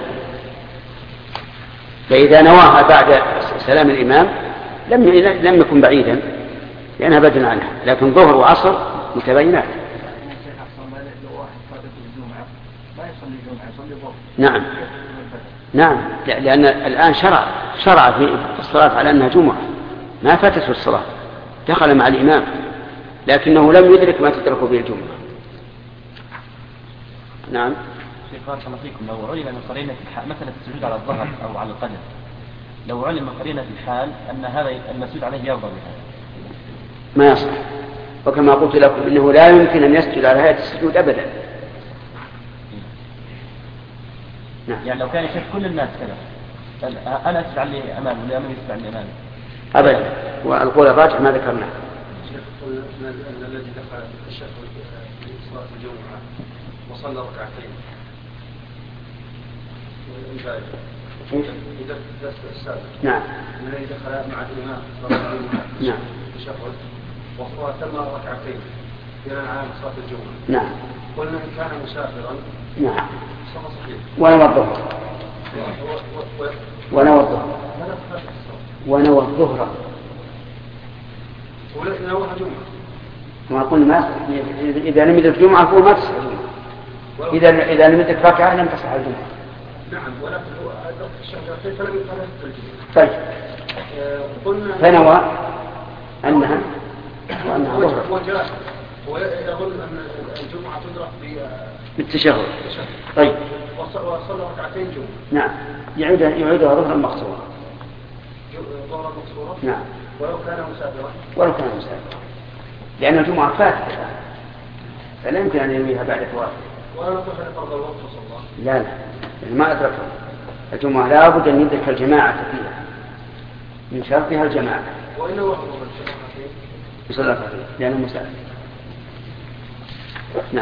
فإذا نواها بعد سلام الإمام لم لم يكن بعيدا لأنها بدل عنها، لكن ظهر وعصر متباينات. نعم نعم، لأن الآن شرع شرع في الصلاة على أنها جمعة، ما فاتته الصلاة، دخل مع الإمام لكنه لم يدرك ما تدرك به الجمعة. نعم. شيخ بارك الله فيكم، لو علم من قرينة الحال مثلا السجود على الظهر أو على القدم، لو علم من قرينة الحال أن هذا المسجود عليه يرضى بهذا ما يصح، وكما قلت لكم إنه لا يمكن أن يسجد على هذا السجود أبدا. نعم. يعني لو كان يشوف كل الناس كذا أنا أسجد عليه أمامه ولا أمامي يسجد عليه أمامي أبدا، والقول الراجح ما ذكرناه. أن الذي دخل التشهد في صلاة الجمعة وصلى ركعتين إذا درس السابق نعم الذي دخل مع الإمام صلاة الجمعة نعم التشهد وصلى ركعتين بناء على صلاة الجمعة. نعم. قلنا إن كان مسافرا نعم صلاة صحيح ونوى الظهر ونوى الظهر ونوى الظهر ولكن نوى الجمعة. ما قلنا ما إذا لم يدرك الجمعة فهو ما تصح الجمعة، إذا إذا لم يدرك ركعة لم تصح الجمعة. نعم، ولكن هو أدرك الشهادتين فلم يدرك الجمعة. طيب. قلنا فنوى أنها وأنها ظهر. وجاء ويظن أن الجمعة تدرك بالتشهد. طيب. وصلى ركعتين جمعة. نعم. يعيدها يعيدها ظهرا مقصورا. ظهرا مقصورا. نعم. ولو كان مسافرا. ولو كان مسافرا. لأن الجمعة فاتت الآن. فلا يمكن أن ينويها بعد فواتها. ولا نقول أن فرض الوقت صلى الله. لا لا. يعني ما أدركها. الجمعة لا بد أن يدرك الجماعة فيها. من شرطها الجماعة. وإنه وحده من شرطها يصلى فيه لأنه مسافر. نعم.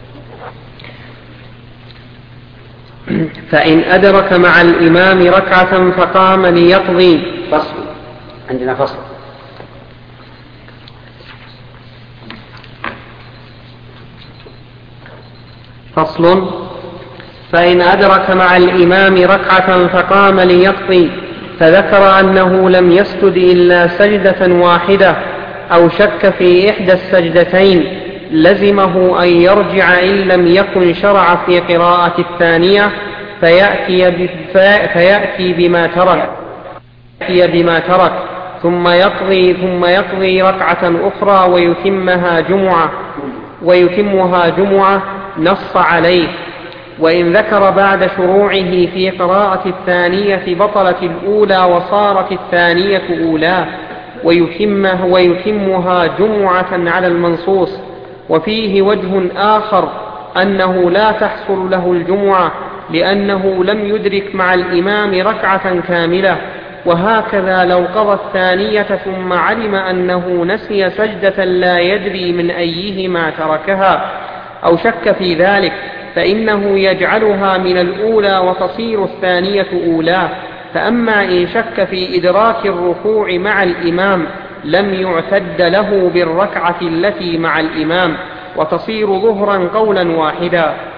فإن أدرك مع الإمام ركعة فقام ليقضي. فصل. عندنا فصل. فصل. فإن أدرك مع الإمام ركعة فقام ليقضي فذكر أنه لم يسجد إلا سجدة واحدة أو شك في إحدى السجدتين لزمه أن يرجع إن لم يكن شرع في قراءة الثانية فيأتي, فيأتي بما ترك بما ترك ثم يقضي ثم يقضي ركعة أخرى ويتمها جمعة ويتمها جمعة نص عليه. وإن ذكر بعد شروعه في قراءة الثانية بطلت الأولى وصارت الثانية أولى ويتمها, ويتمها جمعة على المنصوص. وفيه وجه آخر أنه لا تحصل له الجمعة لأنه لم يدرك مع الإمام ركعة كاملة. وهكذا لو قضى الثانية ثم علم أنه نسي سجدة لا يدري من أيهما تركها أو شك في ذلك فإنه يجعلها من الأولى وتصير الثانية أولى. فأما إن شك في إدراك الركوع مع الإمام لم يعتد له بالركعة التي مع الإمام وتصير ظهرا قولا واحدا.